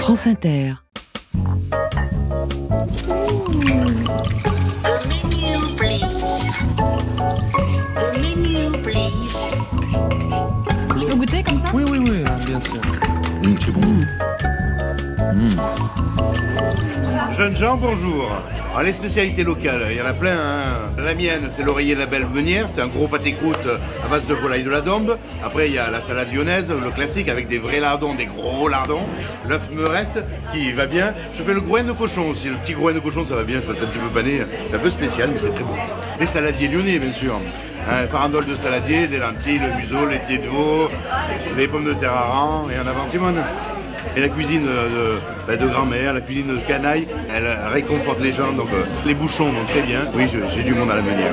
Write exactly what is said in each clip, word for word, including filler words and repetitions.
France Inter. Je peux goûter comme ça ? Oui, oui, oui, bien sûr. Mmh, c'est bon. Mmh. Jeunes gens, bonjour. Alors, les spécialités locales, il y en a plein. Hein. La mienne, c'est l'oreiller de la belle meunière. C'est un gros pâté croûte à base de volaille de la Dombe. Après, il y a la salade lyonnaise, le classique, avec des vrais lardons, des gros lardons. L'œuf meurette, qui va bien. Je fais le groin de cochon aussi. Le petit groin de cochon, ça va bien. Ça, c'est un petit peu pané. C'est un peu spécial, mais c'est très bon. Les saladiers lyonnais, bien sûr. Hein, farandole de saladier, des lentilles, le museau, les pieds de veau, les pommes de terre à rang. Et en avant, Simone. Et la cuisine de, bah, de grand-mère, la cuisine de canaille, elle réconforte les gens, donc euh, les bouchons vont très bien. Oui, je, j'ai du monde à la meunière.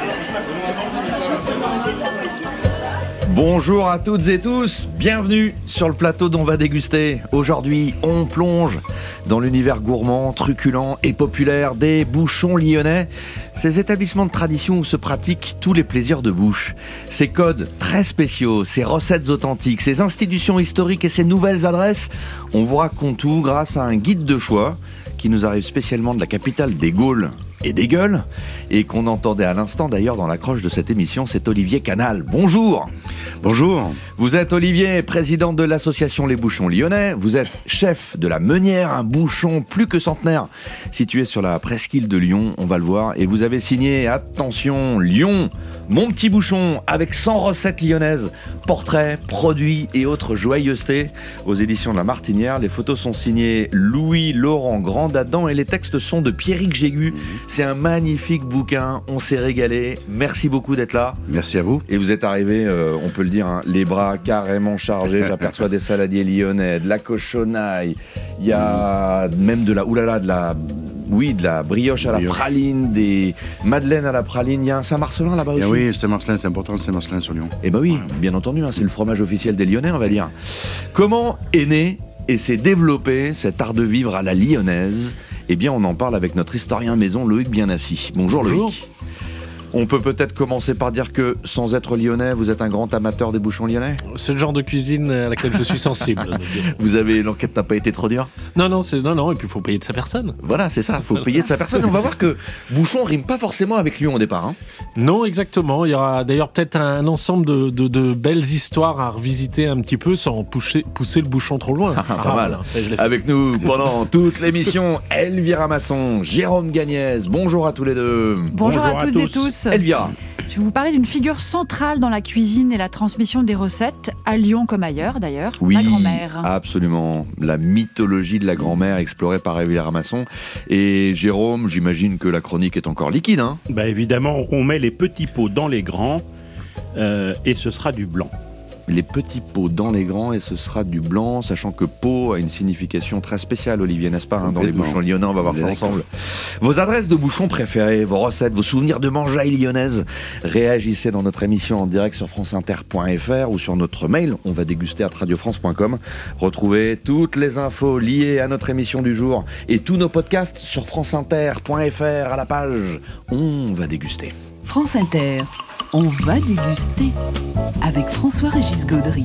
Bonjour à toutes et tous, bienvenue sur le plateau d'On va déguster. Aujourd'hui, on plonge dans l'univers gourmand, truculent et populaire des bouchons lyonnais. Ces établissements de tradition où se pratiquent tous les plaisirs de bouche. Ces codes très spéciaux, ces recettes authentiques, ces institutions historiques et ces nouvelles adresses, on vous raconte tout grâce à un guide de choix qui nous arrive spécialement de la capitale des Gaules et des Gueules, et qu'on entendait à l'instant d'ailleurs dans l'accroche de cette émission, c'est Olivier Canal. Bonjour. Bonjour. Vous êtes Olivier, président de l'association Les Bouchons Lyonnais, vous êtes chef de la Meunière, un bouchon plus que centenaire, situé sur la presqu'île de Lyon, on va le voir, et vous avez signé, attention, Lyon, mon petit bouchon, avec cent recettes lyonnaises, portraits, produits et autres joyeusetés, aux éditions de La Martinière. Les photos sont signées Louis-Laurent Grandadam et les textes sont de Pierrick Jégu. C'est un magnifique bouquin, on s'est régalé, merci beaucoup d'être là. Merci à vous. Et vous êtes arrivé, euh, on peut le dire, hein, les bras carrément chargés, j'aperçois des saladiers lyonnais, de la cochonaille, il y a même de la, oulala, de la... Oui, de la brioche à la brioche. Praline, des madeleines à la praline. Il y a un Saint-Marcelin là-bas aussi. Ah oui, le Saint-Marcelin, c'est important le Saint-Marcelin sur Lyon. Eh ben oui, bien entendu, hein, c'est le fromage officiel des Lyonnais, on va dire. Comment est né et s'est développé cet art de vivre à la lyonnaise ? Eh bien, on en parle avec notre historien maison, Loïc Bienassi. Bonjour, Bonjour. Loïc. On peut peut-être commencer par dire que, sans être lyonnais, vous êtes un grand amateur des bouchons lyonnais ? C'est le genre de cuisine à laquelle je suis sensible. Vous avez, l'enquête n'a pas été trop dure ? Non, non, c'est, non, non, et puis il faut payer de sa personne. Voilà, c'est ça, il faut payer de sa personne. Et on va voir que bouchon rime pas forcément avec Lyon au départ. Hein. Non, exactement. Il y aura d'ailleurs peut-être un ensemble de, de, de belles histoires à revisiter un petit peu sans pousser, pousser le bouchon trop loin. Ah, pas ah, mal. Voilà, avec nous pendant toute l'émission, Elvira Masson, Jérôme Gagnès. Bonjour à tous les deux. Bonjour, Bonjour à, à toutes tous. et tous. Elvira. Je vais vous parler d'une figure centrale dans la cuisine et la transmission des recettes, à Lyon comme ailleurs d'ailleurs, oui, la grand-mère. Absolument, la mythologie de la grand-mère explorée par Elvira Masson. Et Jérôme, j'imagine que la chronique est encore liquide, hein ? Bah évidemment, on met les petits pots dans les grands euh, et ce sera du blanc. Les petits pots dans les grands et ce sera du blanc, sachant que pot a une signification très spéciale, Olivier, n'est-ce pas, hein, dans les bouchons lyonnais, on va voir ça ensemble. Vos adresses de bouchons préférées, vos recettes, vos souvenirs de mangeaille lyonnaise, réagissez dans notre émission en direct sur franceinter point f r ou sur notre mail, on va déguster à radio france point com. Retrouvez toutes les infos liées à notre émission du jour et tous nos podcasts sur franceinter point f r à la page On va déguster. France Inter. On va déguster avec François-Régis Gaudry.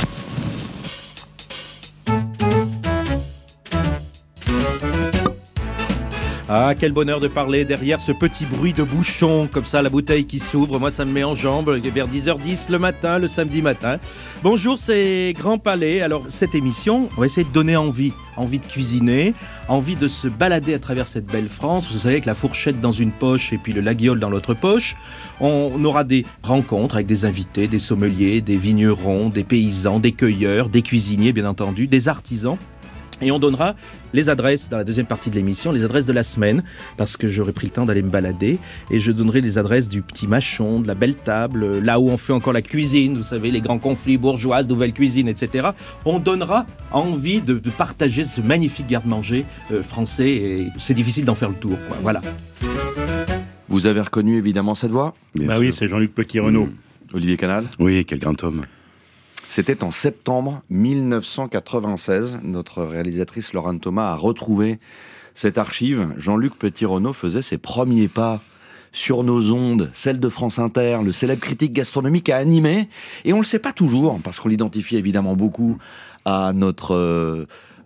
Ah, quel bonheur de parler derrière ce petit bruit de bouchon, comme ça, la bouteille qui s'ouvre, moi ça me met en jambes, vers dix heures dix le matin, le samedi matin. Bonjour, c'est Grand Palais. Alors, cette émission, on va essayer de donner envie, envie de cuisiner, envie de se balader à travers cette belle France. Vous savez, avec la fourchette dans une poche et puis le laguiole dans l'autre poche, on aura des rencontres avec des invités, des sommeliers, des vignerons, des paysans, des cueilleurs, des cuisiniers, bien entendu, des artisans. Et on donnera les adresses, dans la deuxième partie de l'émission, les adresses de la semaine, parce que j'aurai pris le temps d'aller me balader, et je donnerai les adresses du petit machon, de la belle table, là où on fait encore la cuisine, vous savez, les grands conflits bourgeoises, nouvelle cuisine, et cetera. On donnera envie de, de partager ce magnifique garde-manger euh, français, et c'est difficile d'en faire le tour, quoi. Voilà. Vous avez reconnu évidemment cette voix ? Bien bah sûr. Oui, c'est Jean-Luc Petit-Renaud. Mmh. Olivier Canal ? Oui, quel grand homme. C'était en septembre mille neuf cent quatre-vingt-seize. Notre réalisatrice Laurent Thomas a retrouvé cette archive. Jean-Luc Petit-Renaud faisait ses premiers pas sur nos ondes, celles de France Inter. Le célèbre critique gastronomique a animé, et on ne le sait pas toujours, parce qu'on l'identifie évidemment beaucoup à notre... Euh,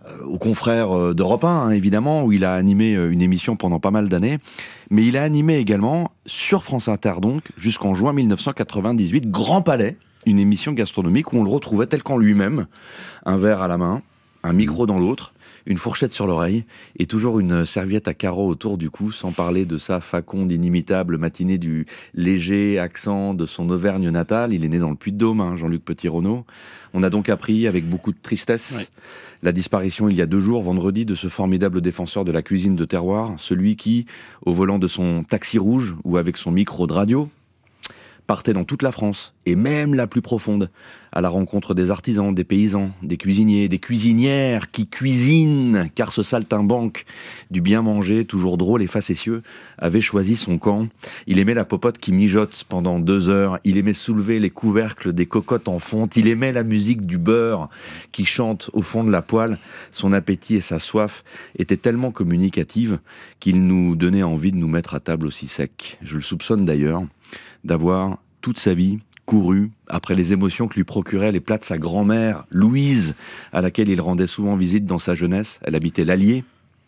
euh, aux confrères euh, d'Europe un, hein, évidemment, où il a animé euh, une émission pendant pas mal d'années. Mais il a animé également sur France Inter, donc, jusqu'en juin mille neuf cent quatre-vingt-dix-huit, Grand Palais, une émission gastronomique où on le retrouvait tel qu'en lui-même, un verre à la main, un micro dans l'autre, une fourchette sur l'oreille et toujours une serviette à carreaux autour du cou, sans parler de sa faconde inimitable matinée du léger accent de son Auvergne natale. Il est né dans le Puy-de-Dôme, hein, Jean-Luc Petit-Renaud. On a donc appris avec beaucoup de tristesse ouais. la disparition il y a deux jours, vendredi, de ce formidable défenseur de la cuisine de terroir, celui qui, au volant de son taxi rouge ou avec son micro de radio, partait dans toute la France, et même la plus profonde, à la rencontre des artisans, des paysans, des cuisiniers, des cuisinières qui cuisinent, car ce saltimbanque du bien manger, toujours drôle et facétieux, avait choisi son camp. Il aimait la popote qui mijote pendant deux heures, il aimait soulever les couvercles des cocottes en fonte, il aimait la musique du beurre qui chante au fond de la poêle. Son appétit et sa soif étaient tellement communicatives qu'il nous donnait envie de nous mettre à table aussi sec. Je le soupçonne d'ailleurs d'avoir toute sa vie couru après les émotions que lui procuraient les plats de sa grand-mère, Louise, à laquelle il rendait souvent visite dans sa jeunesse. Elle habitait l'Allier,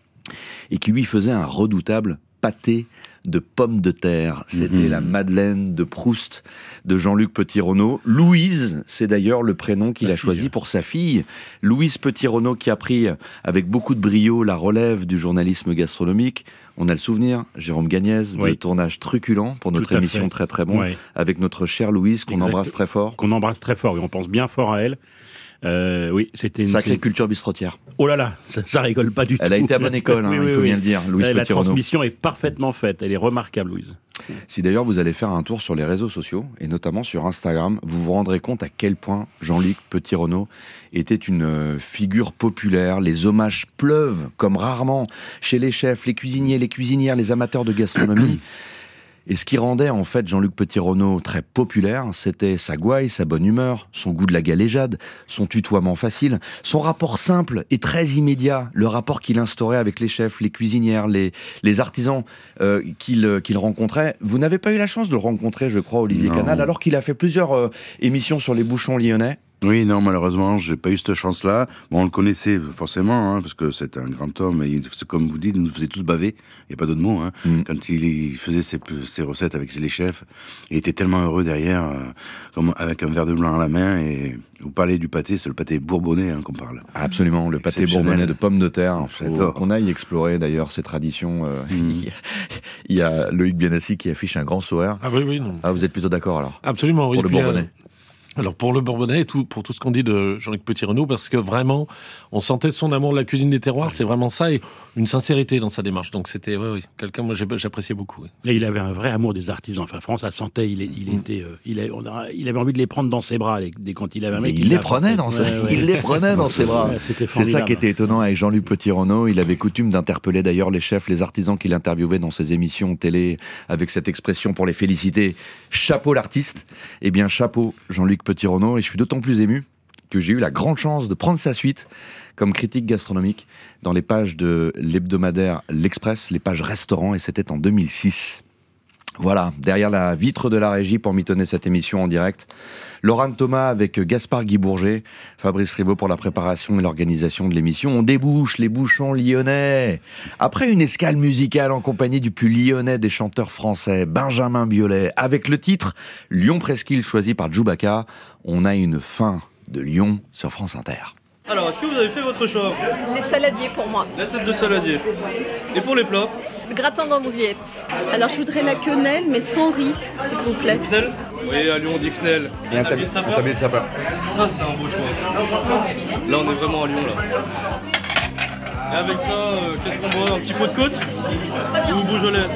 et qui lui faisait un redoutable pâté de pommes de terre. C'était mmh. la Madeleine de Proust de Jean-Luc Petit-Renaud. Louise, c'est d'ailleurs le prénom qu'il a choisi pour sa fille. Louise Petit-Renaud, qui a pris avec beaucoup de brio la relève du journalisme gastronomique. On a le souvenir, Jérôme Gagnès, oui. de tournage truculent pour notre émission fait. très très bon, oui. avec notre chère Louise, qu'on exact. embrasse très fort. Qu'on embrasse très fort, et on pense bien fort à elle. Euh, oui, c'était une sacrée culture bistrotière. Oh là là, ça, ça rigole pas du elle tout. Elle a été à bonne école, hein, oui, oui, il faut oui. bien le dire, Louise Petit-Renaud. La transmission est parfaitement faite, elle est remarquable, Louise. Si d'ailleurs vous allez faire un tour sur les réseaux sociaux, et notamment sur Instagram, vous vous rendrez compte à quel point Jean-Luc Petit-Renaud était une figure populaire. Les hommages pleuvent comme rarement chez les chefs, les cuisiniers, les cuisinières, les amateurs de gastronomie. Et ce qui rendait en fait Jean-Luc Petit-Renaud très populaire, c'était sa gouaille, sa bonne humeur, son goût de la galéjade, son tutoiement facile, son rapport simple et très immédiat, le rapport qu'il instaurait avec les chefs, les cuisinières, les, les artisans euh, qu'il, qu'il rencontrait. Vous n'avez pas eu la chance de le rencontrer, je crois, Olivier non. Canal, alors qu'il a fait plusieurs euh, émissions sur les bouchons lyonnais. Oui, non, malheureusement, j'ai pas eu cette chance-là. Bon, on le connaissait forcément, hein, parce que c'était un grand homme, et comme vous dites, il nous faisait tous baver, il n'y a pas d'autre mot. Hein. Mm. Quand il, il faisait ses, ses recettes avec les chefs, il était tellement heureux derrière, euh, comme avec un verre de blanc à la main, et vous parlez du pâté, c'est le pâté bourbonnais hein, qu'on parle. Absolument, le pâté bourbonnais de pommes de terre. Il faut qu'on aille explorer d'ailleurs ces traditions. Euh, mm. Il y a Loïc Bianassi qui affiche un grand sourire. Ah oui, oui. Non. Ah, vous êtes plutôt d'accord alors? Absolument, oui. Pour le bourbonnais. Alors pour le Bourbonnais et tout, pour tout ce qu'on dit de Jean-Luc Petit-Renaud, parce que vraiment, on sentait son amour de la cuisine des terroirs, c'est vraiment ça, et une sincérité dans sa démarche. Donc c'était, ouais, ouais, quelqu'un, moi j'appréciais beaucoup. Oui. Et il avait un vrai amour des artisans. Enfin, France, ça sentait, il, il mm. était, euh, il, a, on a, il avait envie de les prendre dans ses bras, les, dès quand il avait un mec. Il, il les prenait dans ses, ouais, ouais. il les prenait dans ses bras. Ouais, c'était c'est ça qui était étonnant avec Jean-Luc Petit-Renaud. Il avait coutume d'interpeller d'ailleurs les chefs, les artisans qu'il interviewait dans ses émissions télé, avec cette expression pour les féliciter. Chapeau l'artiste. Eh bien, chapeau Jean-Luc Petit-Renaud. Et je suis d'autant plus ému que j'ai eu la grande chance de prendre sa suite comme critique gastronomique dans les pages de l'hebdomadaire L'Express, les pages restaurants, et c'était en deux mille six. Voilà, derrière la vitre de la régie pour mitonner cette émission en direct, Laurent Thomas avec Gaspard Guy Bourget, Fabrice Rivaud pour la préparation et l'organisation de l'émission. On débouche les bouchons lyonnais. Après une escale musicale en compagnie du plus lyonnais des chanteurs français, Benjamin Biolay, avec le titre Lyon Presqu'île choisi par Djoubaka, on a une fin de Lyon sur France Inter. Alors, est-ce que vous avez fait votre choix? Les saladiers pour moi. L'assiette de saladier. Et pour les plats? Le gratin d'andouillette. Alors, je voudrais la quenelle, mais sans riz, s'il vous plaît. Quenelle? Oui, à Lyon, on dit quenelle. Et un tablier de sapin. Un tablier de sapin. Ça, c'est un beau choix. Là, on est vraiment à Lyon, là. Et avec ça, euh, qu'est-ce qu'on boit? Un petit pot de côte? Ou Beaujolais?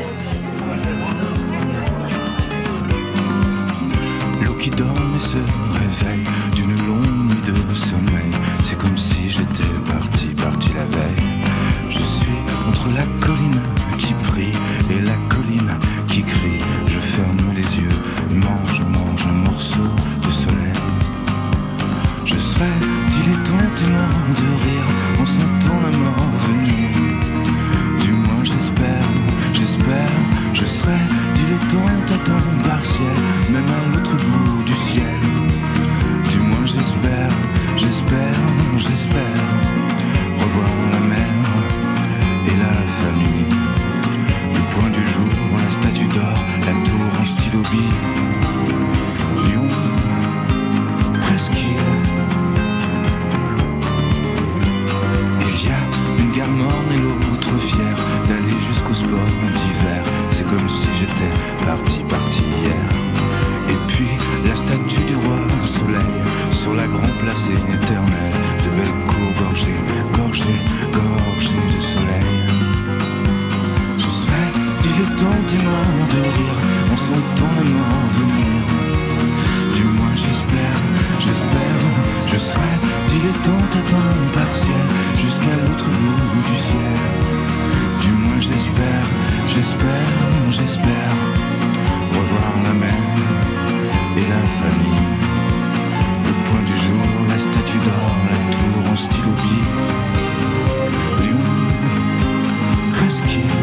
L'eau qui dorme et se réveille d'une longue nuit de sommeil. C'est comme si j'étais parti, parti la veille. Je suis entre la colline qui prie et la colline qui crie. Je ferme les yeux, mange, mange un morceau de soleil. Je serai dilettantement de rire en sentant la mort venir. Du moins j'espère, j'espère, je serai dilettante à temps partiel, même à l'autre bout du ciel. Du moins j'espère, j'espère, j'espère morne et l'autre fière d'aller jusqu'au sport d'hiver. C'est comme si j'étais parti, parti hier. Et puis la statue du roi soleil sur la grande place éternelle, de belles cours gorgées, gorgées, gorgées de soleil. Je serai dilettantement de rire en sentant la mort venir. Du moins j'espère, j'espère, je serai dilettante à temps partiel jusqu'à l'autre bout du ciel. Du moins j'espère, j'espère, j'espère revoir la mer et la famille. Le point du jour, la statue d'or, la tour en stylo bille. Lyon, presqu'île.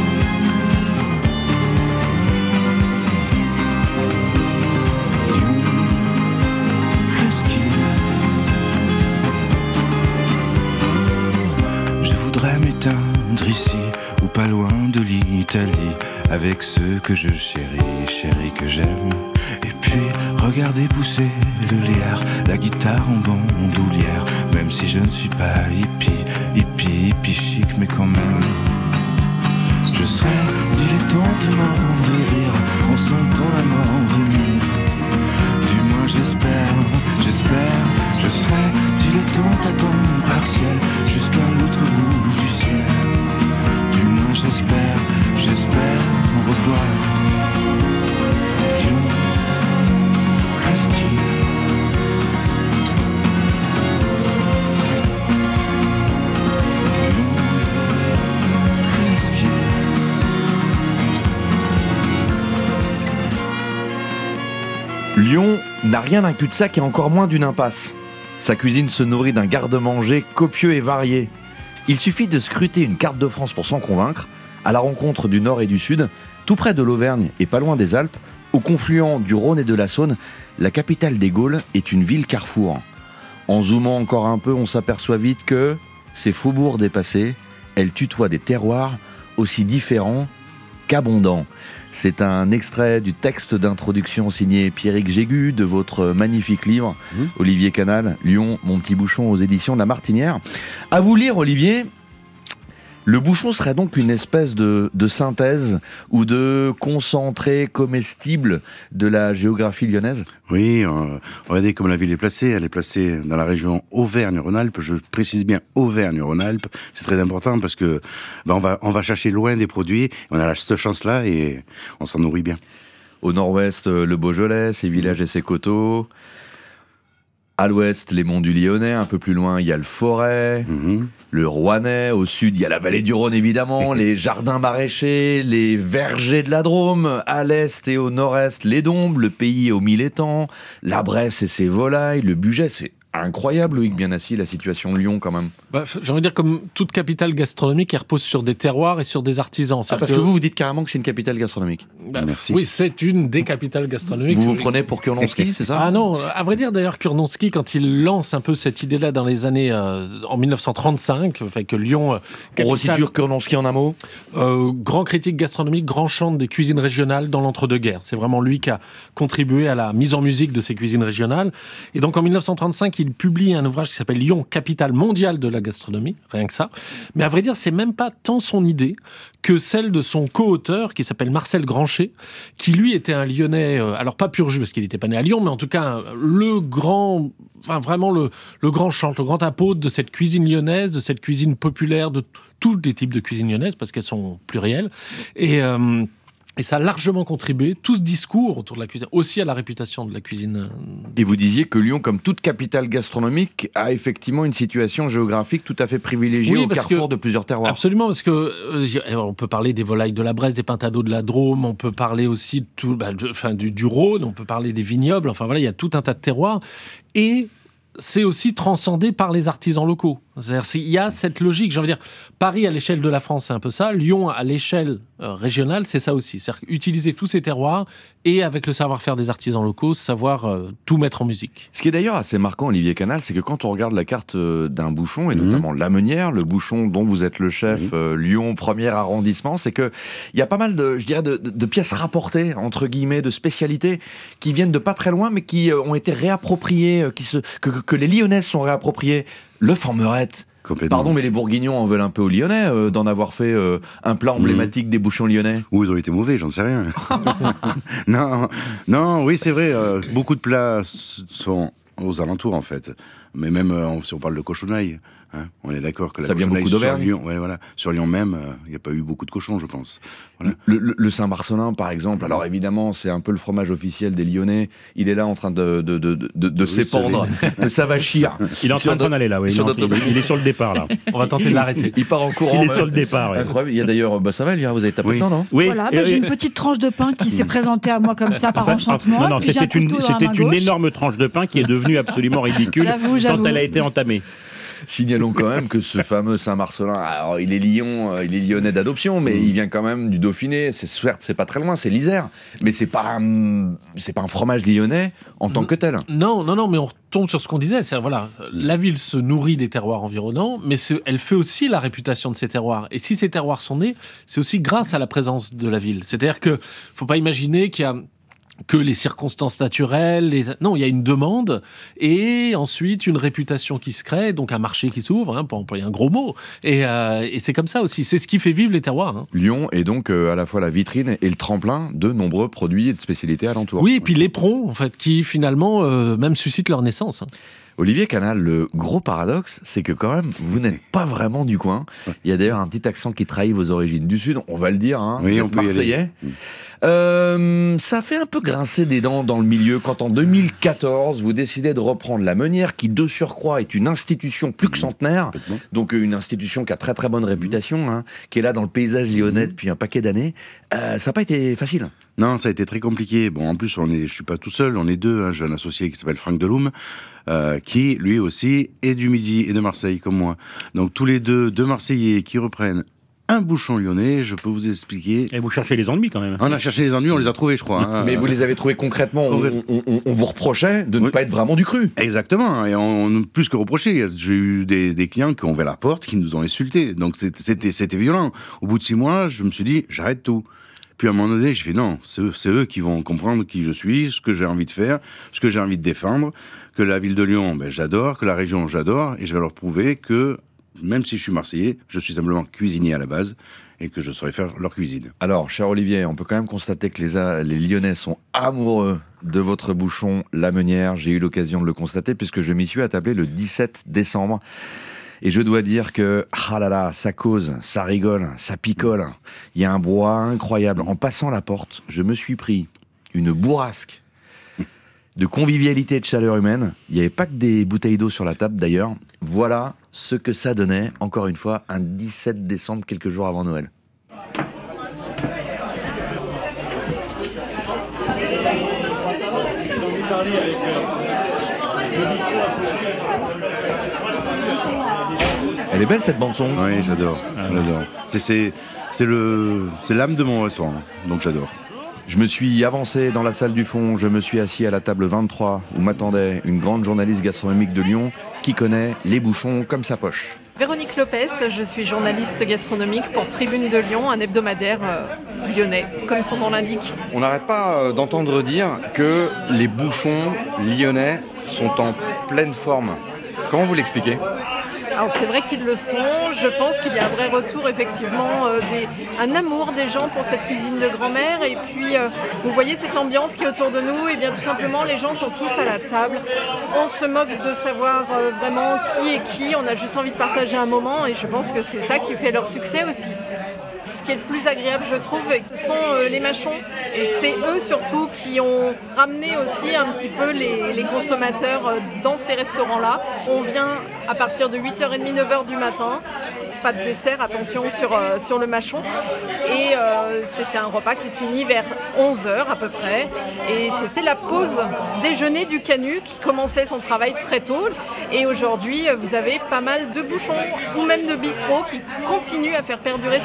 Lyon, presqu'île. Je voudrais m'éteindre ici ou pas loin de l'Italie, avec ceux que je chéris, chéris que j'aime. Et puis regarder pousser le lierre, la guitare en bandoulière. Même si je ne suis pas hippie, hippie, hippie chic, mais quand même. Je serai dilettantement de rire en sentant la mort venir. Du moins j'espère, j'espère, je serai dilettante à temps partiel jusqu'à l'autre bout du ciel. Du moins j'espère, j'espère revoir Lyon, presqu'île. Lyon, presqu'île. Lyon n'a rien d'un cul-de-sac et encore moins d'une impasse. Sa cuisine se nourrit d'un garde-manger copieux et varié. Il suffit de scruter une carte de France pour s'en convaincre, à la rencontre du Nord et du Sud, tout près de l'Auvergne et pas loin des Alpes, au confluent du Rhône et de la Saône, la capitale des Gaules est une ville carrefour. En zoomant encore un peu, on s'aperçoit vite que, ces faubourgs dépassés, elle tutoie des terroirs aussi différents qu'abondants. C'est un extrait du texte d'introduction signé Pierrick Jégu de votre magnifique livre, mmh. Olivier Canal, Lyon, mon petit bouchon aux éditions de La Martinière. À vous lire, Olivier, le bouchon serait donc une espèce de, de synthèse ou de concentré comestible de la géographie lyonnaise ? Oui, euh, regardez comme la ville est placée. Elle est placée dans la région Auvergne-Rhône-Alpes. Je précise bien Auvergne-Rhône-Alpes. C'est très important parce que ben, on va on va chercher loin des produits. On a cette chance-là et on s'en nourrit bien. Au nord-ouest, le Beaujolais, ses villages et ses coteaux. À l'ouest, les monts du Lyonnais. Un peu plus loin, il y a le Forêt, mmh. le Rouennais. Au sud, il y a la vallée du Rhône, évidemment. Les jardins maraîchers, les vergers de la Drôme. À l'est et au nord-est, les Dombes, le pays aux mille étangs. La Bresse et ses volailles. Le Bugey, c'est incroyable, Loïc Bienassi, la situation de Lyon, quand même. Bah, j'ai envie de dire, comme toute capitale gastronomique, elle repose sur des terroirs et sur des artisans. Ah, parce que... que vous, vous dites carrément que c'est une capitale gastronomique. Bah, Merci. Oui, c'est une des capitales gastronomiques. Vous vous prenez pour Kurnonski, c'est ça ? Ah non, à vrai dire, d'ailleurs, Kurnonski, quand il lance un peu cette idée-là dans les années, euh, en mille neuf cent trente-cinq, fait que Lyon... Euh, capitale... On resitue Kurnonski en un mot ? euh, Grand critique gastronomique, grand chantre des cuisines régionales dans l'entre-deux-guerres. C'est vraiment lui qui a contribué à la mise en musique de ces cuisines régionales. Et donc, en mille neuf cent trente-cinq, il publie un ouvrage qui s'appelle Lyon, capitale mondiale de la gastronomie, rien que ça. Mais à vrai dire, c'est même pas tant son idée que celle de son co-auteur, qui s'appelle Marcel Granchet, qui lui était un Lyonnais, euh, alors pas pur jus, parce qu'il n'était pas né à Lyon, mais en tout cas, le grand, enfin vraiment le, le grand chantre, le grand apôtre de cette cuisine lyonnaise, de cette cuisine populaire, de tous les types de cuisine lyonnaise, parce qu'elles sont plurielles. Et... Euh, Et ça a largement contribué, tout ce discours autour de la cuisine, aussi à la réputation de la cuisine. Et vous disiez que Lyon, comme toute capitale gastronomique, a effectivement une situation géographique tout à fait privilégiée, oui, au carrefour de plusieurs terroirs. Absolument, parce que euh, on peut parler des volailles de la Bresse, des pintades de la Drôme, on peut parler aussi de tout, bah, de, enfin, du, du Rhône, on peut parler des vignobles, enfin voilà, il y a tout un tas de terroirs. Et c'est aussi transcendé par les artisans locaux. C'est-à-dire, il y a cette logique, j'ai envie de dire, Paris à l'échelle de la France, c'est un peu ça, Lyon à l'échelle euh, régionale, c'est ça aussi. C'est-à-dire utiliser tous ces terroirs et avec le savoir-faire des artisans locaux, savoir euh, tout mettre en musique. Ce qui est d'ailleurs assez marquant, Olivier Canal, c'est que quand on regarde la carte euh, d'un bouchon, et mmh. notamment Lamenière, le bouchon dont vous êtes le chef, mmh. euh, Lyon, premier arrondissement, c'est qu'il y a pas mal de, je dirais, de, de, de pièces rapportées, entre guillemets, de spécialités qui viennent de pas très loin, mais qui euh, ont été réappropriées, euh, qui se, que, que les Lyonnais sont réappropriés. Le formerette, Complètement. Pardon, mais les Bourguignons en veulent un peu aux Lyonnais euh, d'en avoir fait euh, un plat emblématique mmh. des bouchons lyonnais. Ou ils ont été mauvais, j'en sais rien. non, non, oui, c'est vrai. Euh, beaucoup de plats sont aux alentours, en fait. Mais même euh, si on parle de cochonaille, hein, on est d'accord que la ça vient beaucoup sur Lyon, ouais, voilà, sur Lyon même, il euh, n'y a pas eu beaucoup de cochons, je pense. Voilà. Le, le, le Saint-Marcelin, par exemple, alors évidemment, c'est un peu le fromage officiel des Lyonnais. Il est là en train de, de, de, de, de, de oui, s'épandre, de s'avachir. Il est en train de s'en aller là, oui. Il, notre... il, il est sur le départ là. On va tenter de l'arrêter. Il part en courant. Il est sur le départ. Ouais. Incroyable. Il y a d'ailleurs, bah, ça va, Elvira, vous avez tapé oui. le temps, non? Oui. Voilà, bah, j'ai une petite tranche de pain qui s'est présentée à moi comme ça par enfin, enchantement. Non, non, c'était une, c'était une énorme tranche de pain qui est devenue absolument ridicule j'avoue, j'avoue. quand elle a été entamée. Signalons quand même que ce fameux Saint-Marcelin, alors il est Lyon, il est lyonnais d'adoption, mais mmh. il vient quand même du Dauphiné. C'est certes, c'est pas très loin, c'est l'Isère, mais c'est pas un, c'est pas un fromage lyonnais en tant que tel. Non, non, non, mais on retombe sur ce qu'on disait. C'est voilà, la ville se nourrit des terroirs environnants, mais elle fait aussi la réputation de ces terroirs. Et si ces terroirs sont nés, c'est aussi grâce à la présence de la ville. C'est-à-dire que faut pas imaginer qu'il y a que les circonstances naturelles, les... non, il y a une demande et ensuite une réputation qui se crée, donc un marché qui s'ouvre, hein, pour employer un gros mot. Et, euh, et c'est comme ça aussi, c'est ce qui fait vivre les terroirs. Hein. Lyon est donc euh, à la fois la vitrine et le tremplin de nombreux produits et de spécialités alentours. Oui, et puis l'éperon, en fait, qui finalement euh, même suscite leur naissance. Hein. Olivier Canal, le gros paradoxe, c'est que quand même, vous n'êtes pas vraiment du coin. Il y a d'ailleurs un petit accent qui trahit vos origines du Sud, on va le dire, hein, oui, vous êtes Marseillais. Euh, ça fait un peu grincer des dents dans le milieu quand en deux mille quatorze, vous décidez de reprendre la Meunière, qui de surcroît est une institution plus que centenaire, donc une institution qui a très très bonne réputation, hein, qui est là dans le paysage lyonnais depuis un paquet d'années. Euh, ça n'a pas été facile. Non, ça a été très compliqué. Bon, en plus, on est, je suis pas tout seul, on est deux. Hein. J'ai un associé qui s'appelle Franck Deloum, euh, qui lui aussi est du Midi et de Marseille comme moi. Donc tous les deux, deux Marseillais qui reprennent un bouchon lyonnais, je peux vous expliquer. Et vous cherchez les ennuis quand même. On a cherché les ennuis, on les a trouvés, je crois. Hein. Mais vous les avez trouvés concrètement. On, on, on, on vous reprochait de ne oui. pas être vraiment du cru. Exactement. Et on, on plus que reproché. J'ai eu des, des clients qui ont ouvert la porte, qui nous ont insultés. Donc c'était, c'était violent. Au bout de six mois, je me suis dit, j'arrête tout. Puis à un moment donné, je fais non, c'est eux, c'est eux qui vont comprendre qui je suis, ce que j'ai envie de faire, ce que j'ai envie de défendre, que la ville de Lyon, ben, j'adore, que la région, j'adore, et je vais leur prouver que même si je suis Marseillais, je suis simplement cuisinier à la base et que je saurais faire leur cuisine. Alors, cher Olivier, on peut quand même constater que les, les Lyonnais sont amoureux de votre bouchon La Meunière. J'ai eu l'occasion de le constater puisque je m'y suis attablé le dix-sept décembre. Et je dois dire que, ah là là, ça cause, ça rigole, ça picole. Il y a un brouhaha incroyable. En passant la porte, je me suis pris une bourrasque de convivialité et de chaleur humaine. Il n'y avait pas que des bouteilles d'eau sur la table d'ailleurs. Voilà ce que ça donnait, encore une fois, un dix-sept décembre, quelques jours avant Noël. Elle est belle cette bande son. Oui, j'adore. j'adore. C'est, c'est, c'est, le, c'est l'âme de mon restaurant, donc j'adore. Je me suis avancé dans la salle du fond, je me suis assis à la table vingt-trois où m'attendait une grande journaliste gastronomique de Lyon qui connaît les bouchons comme sa poche. Véronique Lopez, je suis journaliste gastronomique pour Tribune de Lyon, un hebdomadaire euh, lyonnais, comme son nom l'indique. On n'arrête pas euh, d'entendre dire que les bouchons lyonnais sont en pleine forme. Comment vous l'expliquez ? Alors c'est vrai qu'ils le sont, je pense qu'il y a un vrai retour effectivement, euh, des, un amour des gens pour cette cuisine de grand-mère et puis euh, vous voyez cette ambiance qui est autour de nous et bien tout simplement les gens sont tous à la table, on se moque de savoir euh, vraiment qui est qui, on a juste envie de partager un moment et je pense que c'est ça qui fait leur succès aussi. Ce qui est le plus agréable, je trouve, ce sont euh, les mâchons. Et c'est eux surtout qui ont ramené aussi un petit peu les, les consommateurs euh, dans ces restaurants-là. On vient à partir de huit heures trente, neuf heures du matin. Pas de dessert, attention sur, euh, sur le mâchon. Et euh, c'était un repas qui se finit vers onze heures à peu près. Et c'était la pause déjeuner du Canut qui commençait son travail très tôt. Et aujourd'hui, vous avez pas mal de bouchons ou même de bistrots qui continuent à faire perdurer cette tradition.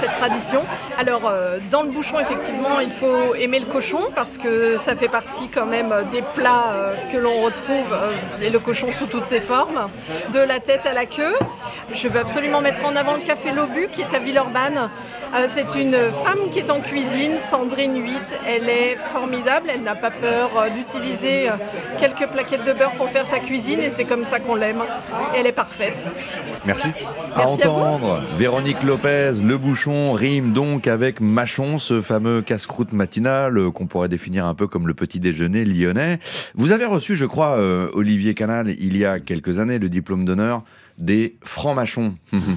tradition. Alors, euh, dans le bouchon, effectivement, il faut aimer le cochon parce que ça fait partie quand même des plats euh, que l'on retrouve, euh, et le cochon sous toutes ses formes, de la tête à la queue. Je veux absolument mettre en avant le Café Lobu qui est à Villeurbanne. Euh, c'est une femme qui est en cuisine, Sandrine huit. Elle est formidable, elle n'a pas peur euh, d'utiliser euh, quelques plaquettes de beurre pour faire sa cuisine et c'est comme ça qu'on l'aime. Et elle est parfaite. Merci. Merci à entendre, Véronique Lopez, le bouchon rime donc avec mâchon, ce fameux casse-croûte matinal euh, qu'on pourrait définir un peu comme le petit déjeuner lyonnais. Vous avez reçu, je crois, euh, Olivier Canal, il y a quelques années, le diplôme d'honneur des francs-machons,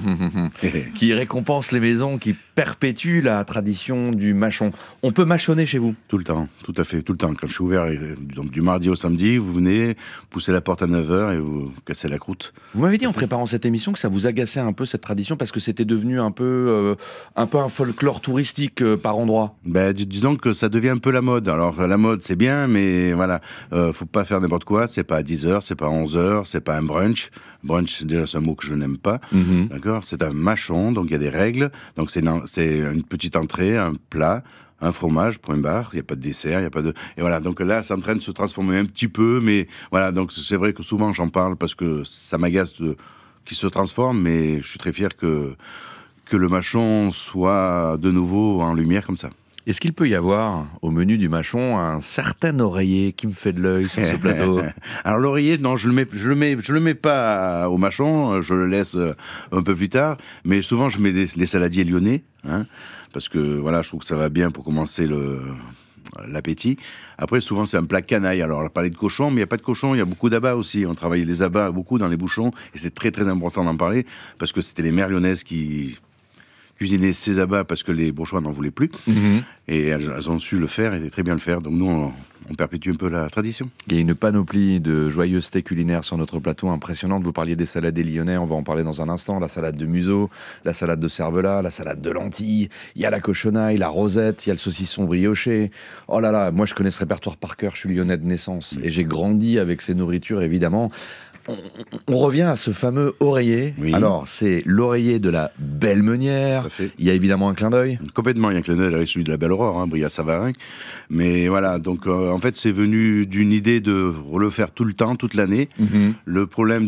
qui récompensent les maisons qui perpétuent la tradition du mâchon. On peut mâchonner chez vous? Tout le temps, tout à fait, tout le temps. Quand je suis ouvert, donc du mardi au samedi, vous venez, poussez la porte à neuf heures et vous cassez la croûte. Vous m'avez dit en préparant cette émission que ça vous agaçait un peu cette tradition parce que c'était devenu un peu, euh, un, peu un folklore touristique euh, par endroit. Ben, dis, dis donc que ça devient un peu la mode. Alors la mode c'est bien, mais voilà, euh, faut pas faire n'importe quoi. C'est pas à dix heures, c'est pas à onze heures, c'est pas un brunch. Brunch, déjà, c'est un mot que je n'aime pas. Mm-hmm. D'accord ? C'est un mâchon, donc il y a des règles. Donc c'est une, c'est une petite entrée, un plat, un fromage, point barre. Il n'y a pas de dessert, il n'y a pas de... Et voilà, donc là, c'est en train de se transformer un petit peu. Mais voilà, donc c'est vrai que souvent, j'en parle parce que ça m'agace de... qu'il se transforme. Mais je suis très fier que, que le mâchon soit de nouveau en lumière comme ça. Est-ce qu'il peut y avoir au menu du mâchon un certain oreiller qui me fait de l'œil sur ce plateau? Alors l'oreiller, non, je le mets, je le mets, je le mets pas au mâchon, je le laisse un peu plus tard. Mais souvent, je mets des, les saladiers lyonnais, hein, parce que voilà, je trouve que ça va bien pour commencer le l'appétit. Après, souvent, c'est un plat canaille. Alors, on a parlé de cochon, mais il n'y a pas de cochon, il y a beaucoup d'abats aussi. On travaille les abats beaucoup dans les bouchons, et c'est très très important d'en parler parce que c'était les mères lyonnaises qui cuisiner ces abats parce que les bourgeois n'en voulaient plus. Mmh. Et elles, elles ont su le faire et très bien le faire. Donc nous, on, on perpétue un peu la tradition. Il y a une panoplie de joyeusetés culinaires sur notre plateau impressionnante. Vous parliez des salades des Lyonnais, on va en parler dans un instant. La salade de museau, la salade de cervelas, la salade de lentilles. Il y a la cochonaille, la rosette, il y a le saucisson brioché. Oh là là, moi je connais ce répertoire par cœur. Je suis lyonnais de naissance mmh. et j'ai grandi avec ces nourritures, évidemment. On, on revient à ce fameux oreiller. Oui. Alors, c'est l'oreiller de la Belle Meunière. Il y a évidemment un clin d'œil. Complètement, il y a un clin d'œil avec celui de la Belle Aurore, hein, Brillat-Savarin. Mais voilà, donc euh, en fait, c'est venu d'une idée de le faire tout le temps, toute l'année. Mm-hmm. Le problème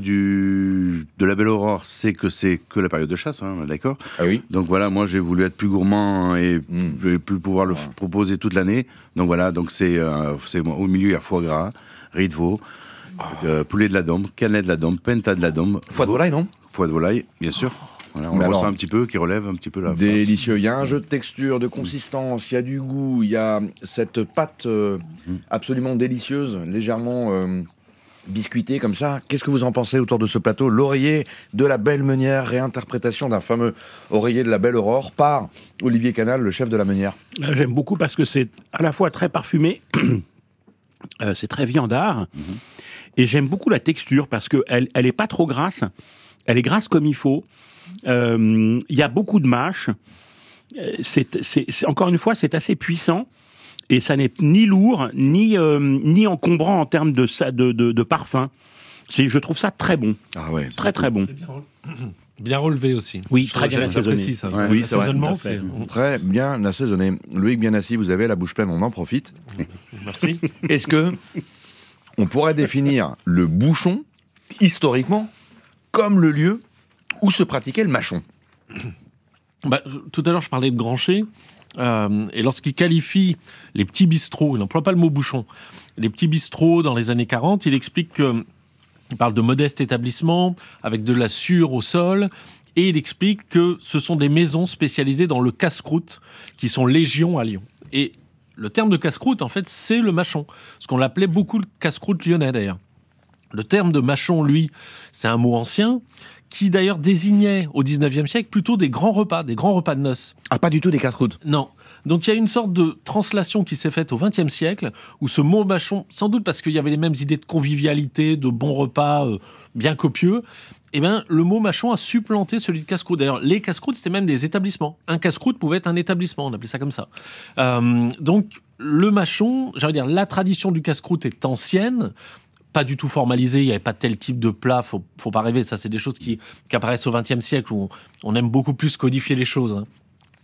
du, de la Belle Aurore, c'est que c'est que la période de chasse, hein, d'accord ? Ah oui. Donc voilà, moi, j'ai voulu être plus gourmand et mm. plus pouvoir le ah. f- proposer toute l'année. Donc voilà, donc c'est, euh, c'est au milieu, il y a foie gras, riz de veau. Oh. Euh, poulet de la Dombe, canet de la Dombe, penta de la Dombe. Foie de volaille, non ? Foie de volaille, bien sûr. Voilà, on le ressent un petit peu, qui relève un petit peu la délicieux. Il y a un jeu de texture, de consistance, il y a du goût, il y a cette pâte euh, mmh. absolument délicieuse, légèrement euh, biscuitée comme ça. Qu'est-ce que vous en pensez autour de ce plateau ? L'oreiller de la Belle Meunière, réinterprétation d'un fameux oreiller de la Belle Aurore par Olivier Canal, le chef de la Meunière. J'aime beaucoup parce que c'est à la fois très parfumé, euh, c'est très viandard. Mmh. Et j'aime beaucoup la texture parce qu'elle elle est pas trop grasse. Elle est grasse comme il faut. Il euh, y a beaucoup de mâche. C'est, c'est, c'est, encore une fois, c'est assez puissant. Et ça n'est ni lourd, ni, euh, ni encombrant en termes de, de, de, de parfum. C'est, je trouve ça très bon. Ah ouais, très, très bon. Bien relevé aussi. Oui, très bien assaisonné. Ça. Ouais, oui, c'est vrai. C'est... Très bien assaisonné. Loïc Bianassi, vous avez la bouche pleine, on en profite. Merci. Est-ce que on pourrait définir le bouchon, historiquement, comme le lieu où se pratiquait le mâchon? Bah, tout à l'heure, je parlais de Grancher. Euh, et lorsqu'il qualifie les petits bistrots, il n'emploie pas le mot bouchon, les petits bistrots dans les années quarante, il explique que, il parle de modestes établissements avec de la sure au sol, et il explique que ce sont des maisons spécialisées dans le casse-croûte qui sont légion à Lyon. Et le terme de casse-croûte, en fait, c'est le mâchon. Ce qu'on l'appelait beaucoup le casse-croûte lyonnais, d'ailleurs. Le terme de mâchon, lui, c'est un mot ancien qui, d'ailleurs, désignait au dix-neuvième siècle plutôt des grands repas, des grands repas de noces. Ah, pas du tout des casse-croûtes ? Non. Donc, il y a une sorte de translation qui s'est faite au vingtième siècle, où ce mot mâchon, sans doute parce qu'il y avait les mêmes idées de convivialité, de bons repas euh, bien copieux, eh bien, le mot mâchon a supplanté celui de casse-croûte. D'ailleurs, les casse-croûtes, c'était même des établissements. Un casse-croûte pouvait être un établissement, on appelait ça comme ça. Euh, donc, le mâchon, j'allais dire, la tradition du casse-croûte est ancienne, pas du tout formalisée, il n'y avait pas tel type de plat, faut, faut pas rêver, ça c'est des choses qui, qui apparaissent au vingtième siècle, où on, on aime beaucoup plus codifier les choses. Hein.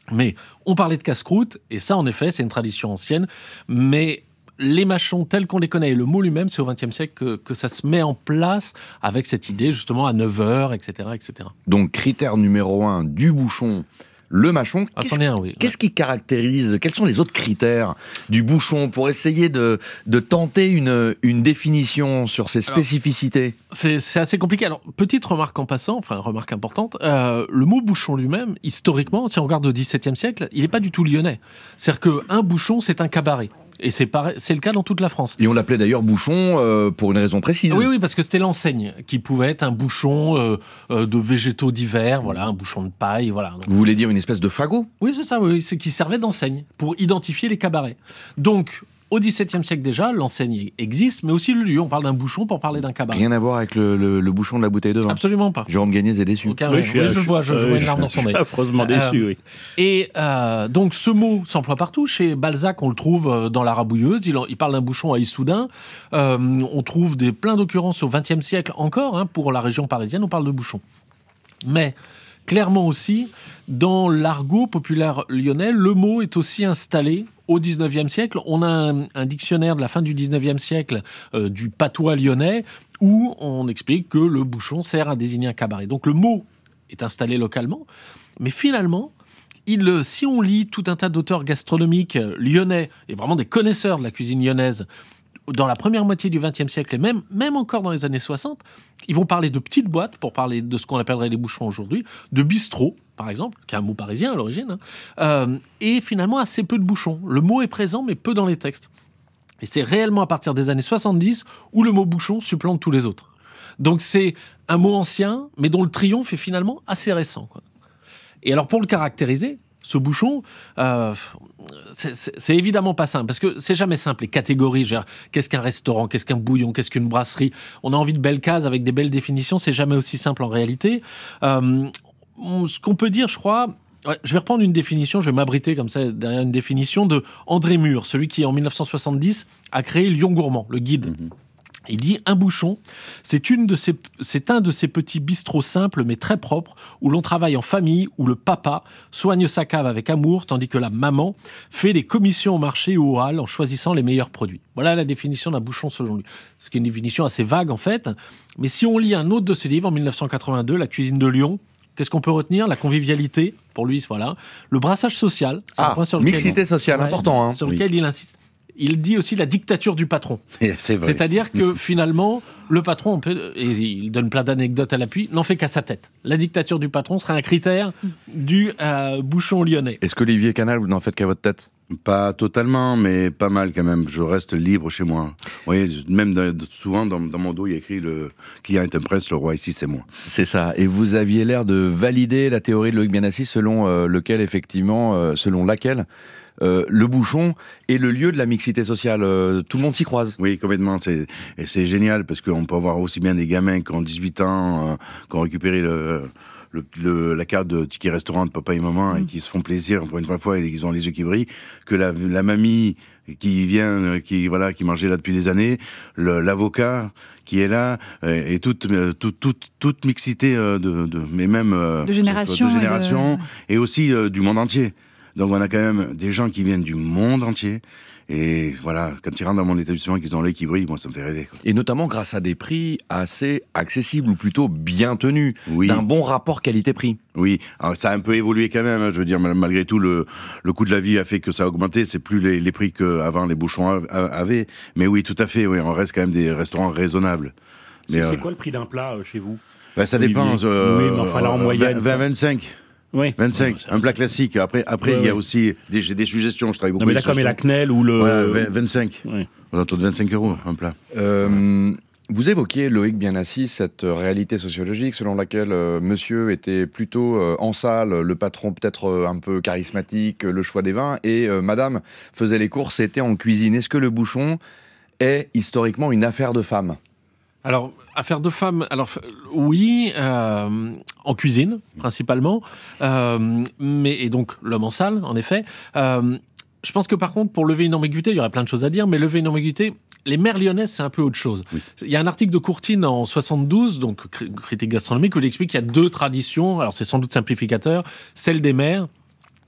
Mais on parlait de casse-croûte, et ça, en effet, c'est une tradition ancienne, mais les mâchons tels qu'on les connaît, et le mot lui-même, c'est au vingtième siècle que, que ça se met en place avec cette idée, justement, à neuf heures, et cetera, et cetera. Donc, critère numéro un du bouchon, le mâchon. Ah, Qu'est-ce, c'en est un, oui. Qu'est-ce qui caractérise, quels sont les autres critères du bouchon pour essayer de, de tenter une, une définition sur ses spécificités? Alors, c'est, c'est assez compliqué. Alors, petite remarque en passant, enfin, remarque importante, euh, le mot bouchon lui-même, historiquement, si on regarde au dix-septième siècle, il n'est pas du tout lyonnais. C'est-à-dire qu'un bouchon, c'est un cabaret. Et c'est, pareil, c'est le cas dans toute la France. Et on l'appelait d'ailleurs bouchon euh, pour une raison précise. Oui, oui, parce que c'était l'enseigne qui pouvait être un bouchon euh, euh, de végétaux divers, voilà, un bouchon de paille, voilà. Donc, vous voulez dire une espèce de fagot? Oui, c'est ça, oui, c'est qui servait d'enseigne pour identifier les cabarets. Donc, au dix-septième siècle déjà, l'enseigne existe, mais aussi le lieu. On parle d'un bouchon pour parler d'un cabaret. Rien à voir avec le, le, le bouchon de la bouteille de vin. Absolument pas. Jérôme Gagné est déçu. Aucun, oui, je, oui, je, je vois, je, je vois une larme dans son œil. Je suis affreusement déçu, euh, oui. Et euh, donc, ce mot s'emploie partout. Chez Balzac, on le trouve dans La Rabouilleuse. Il, il parle d'un bouchon à Issoudun. Euh, on trouve des, plein d'occurrences au vingtième siècle encore. Hein, pour la région parisienne, on parle de bouchon. Mais clairement aussi, dans l'argot populaire lyonnais, le mot est aussi installé au dix-neuvième siècle. On a un, un dictionnaire de la fin du dix-neuvième siècle euh, du patois lyonnais où on explique que le bouchon sert à désigner un cabaret. Donc le mot est installé localement, mais finalement, il, si on lit tout un tas d'auteurs gastronomiques lyonnais et vraiment des connaisseurs de la cuisine lyonnaise, dans la première moitié du vingtième siècle et même, même encore dans les années soixante, ils vont parler de petites boîtes, pour parler de ce qu'on appellerait les bouchons aujourd'hui, de bistrot, par exemple, qui est un mot parisien à l'origine, hein, euh, et finalement assez peu de bouchons. Le mot est présent, mais peu dans les textes. Et c'est réellement à partir des années soixante-dix où le mot bouchon supplante tous les autres. Donc c'est un mot ancien, mais dont le triomphe est finalement assez récent, quoi. Et alors pour le caractériser, ce bouchon, euh, c'est, c'est, c'est évidemment pas simple, parce que c'est jamais simple, les catégories, genre, qu'est-ce qu'un restaurant, qu'est-ce qu'un bouillon, qu'est-ce qu'une brasserie, on a envie de belles cases avec des belles définitions, c'est jamais aussi simple en réalité. Euh, ce qu'on peut dire, je crois, ouais, je vais reprendre une définition, je vais m'abriter comme ça derrière une définition de André Mure, celui qui en dix-neuf cent soixante-dix a créé Lyon Gourmand, le guide. Mmh. Il dit « Un bouchon, c'est, une de ces, c'est un de ces petits bistrots simples mais très propres où l'on travaille en famille, où le papa soigne sa cave avec amour, tandis que la maman fait les commissions au marché ou au hall en choisissant les meilleurs produits. » Voilà la définition d'un bouchon selon lui. Ce qui est une définition assez vague en fait. Mais si on lit un autre de ses livres en dix-neuf cent quatre-vingt-deux, La cuisine de Lyon, qu'est-ce qu'on peut retenir? La convivialité, pour lui, voilà. Le brassage social, c'est ah, un point sur lequel... mixité sociale, ouais, important. Hein. Sur lequel oui. il insiste. Il dit aussi la dictature du patron. C'est vrai. C'est-à-dire que finalement, le patron, on peut, et il donne plein d'anecdotes à l'appui, n'en fait qu'à sa tête. La dictature du patron serait un critère du euh, bouchon lyonnais. Est-ce qu'Olivier Canal, vous n'en faites qu'à votre tête? Pas totalement, mais pas mal quand même. Je reste libre chez moi. Vous voyez, même dans, souvent dans, dans mon dos, il y a écrit « Le client est un prince, le roi ici, c'est moi ». C'est ça. Et vous aviez l'air de valider la théorie de Loïc Bianassis selon euh, lequel, effectivement, euh, selon laquelle Euh, le bouchon est le lieu de la mixité sociale. Euh, tout le monde s'y croise. Oui, complètement. C'est, et c'est génial parce qu'on peut avoir aussi bien des gamins qui ont dix-huit ans, euh, qui ont récupéré le, le, le, la carte de ticket restaurant de papa et maman mmh. et qui se font plaisir pour une première fois et qui ont les yeux qui brillent, que la, la mamie qui vient, qui, voilà, qui mangeait là depuis des années, le, l'avocat qui est là, et, et toute, toute, toute, toute mixité de, de, mais même de génération, de génération et, de... et aussi euh, du monde entier. Donc on a quand même des gens qui viennent du monde entier. Et voilà, quand ils rentrent dans mon établissement et qu'ils ont l'œil qui brille, moi ça me fait rêver, quoi. Et notamment grâce à des prix assez accessibles, ou plutôt bien tenus, oui. d'un bon rapport qualité-prix. Oui, alors ça a un peu évolué quand même, hein. Je veux dire, malgré tout, le, le coût de la vie a fait que ça a augmenté, c'est plus les, les prix qu'avant les bouchons avaient. Mais oui, tout à fait, oui, on reste quand même des restaurants raisonnables. C'est, mais, c'est euh, quoi le prix d'un plat euh, chez vous? Bah, ça Olivier. dépend. Euh, oui, mais enfin là en moyenne. vingt à vingt-cinq. Oui. vingt-cinq, ouais, un plat classique. Après, après, ouais, il y a ouais. aussi des, j'ai des suggestions. Je travaille beaucoup. Non, mais là, comme la quenelle ou le. Voilà, vingt-cinq. Ouais. Autour de vingt-cinq euros, un plat. Euh, vous évoquiez, Loïc Bianassis, cette réalité sociologique selon laquelle euh, monsieur était plutôt euh, en salle, le patron peut-être euh, un peu charismatique, le choix des vins, et euh, madame faisait les courses, était en cuisine. Est-ce que le bouchon est historiquement une affaire de femme ? Alors, affaire de femme, alors oui, euh, en cuisine principalement, euh, mais et donc l'homme en salle, en effet. Euh, je pense que par contre, pour lever une ambiguïté, il y aurait plein de choses à dire, mais lever une ambiguïté, les mères lyonnaises, c'est un peu autre chose. Oui. Il y a un article de Courtine en soixante-douze, donc critique gastronomique, où il explique qu'il y a deux traditions. Alors c'est sans doute simplificateur, celle des mères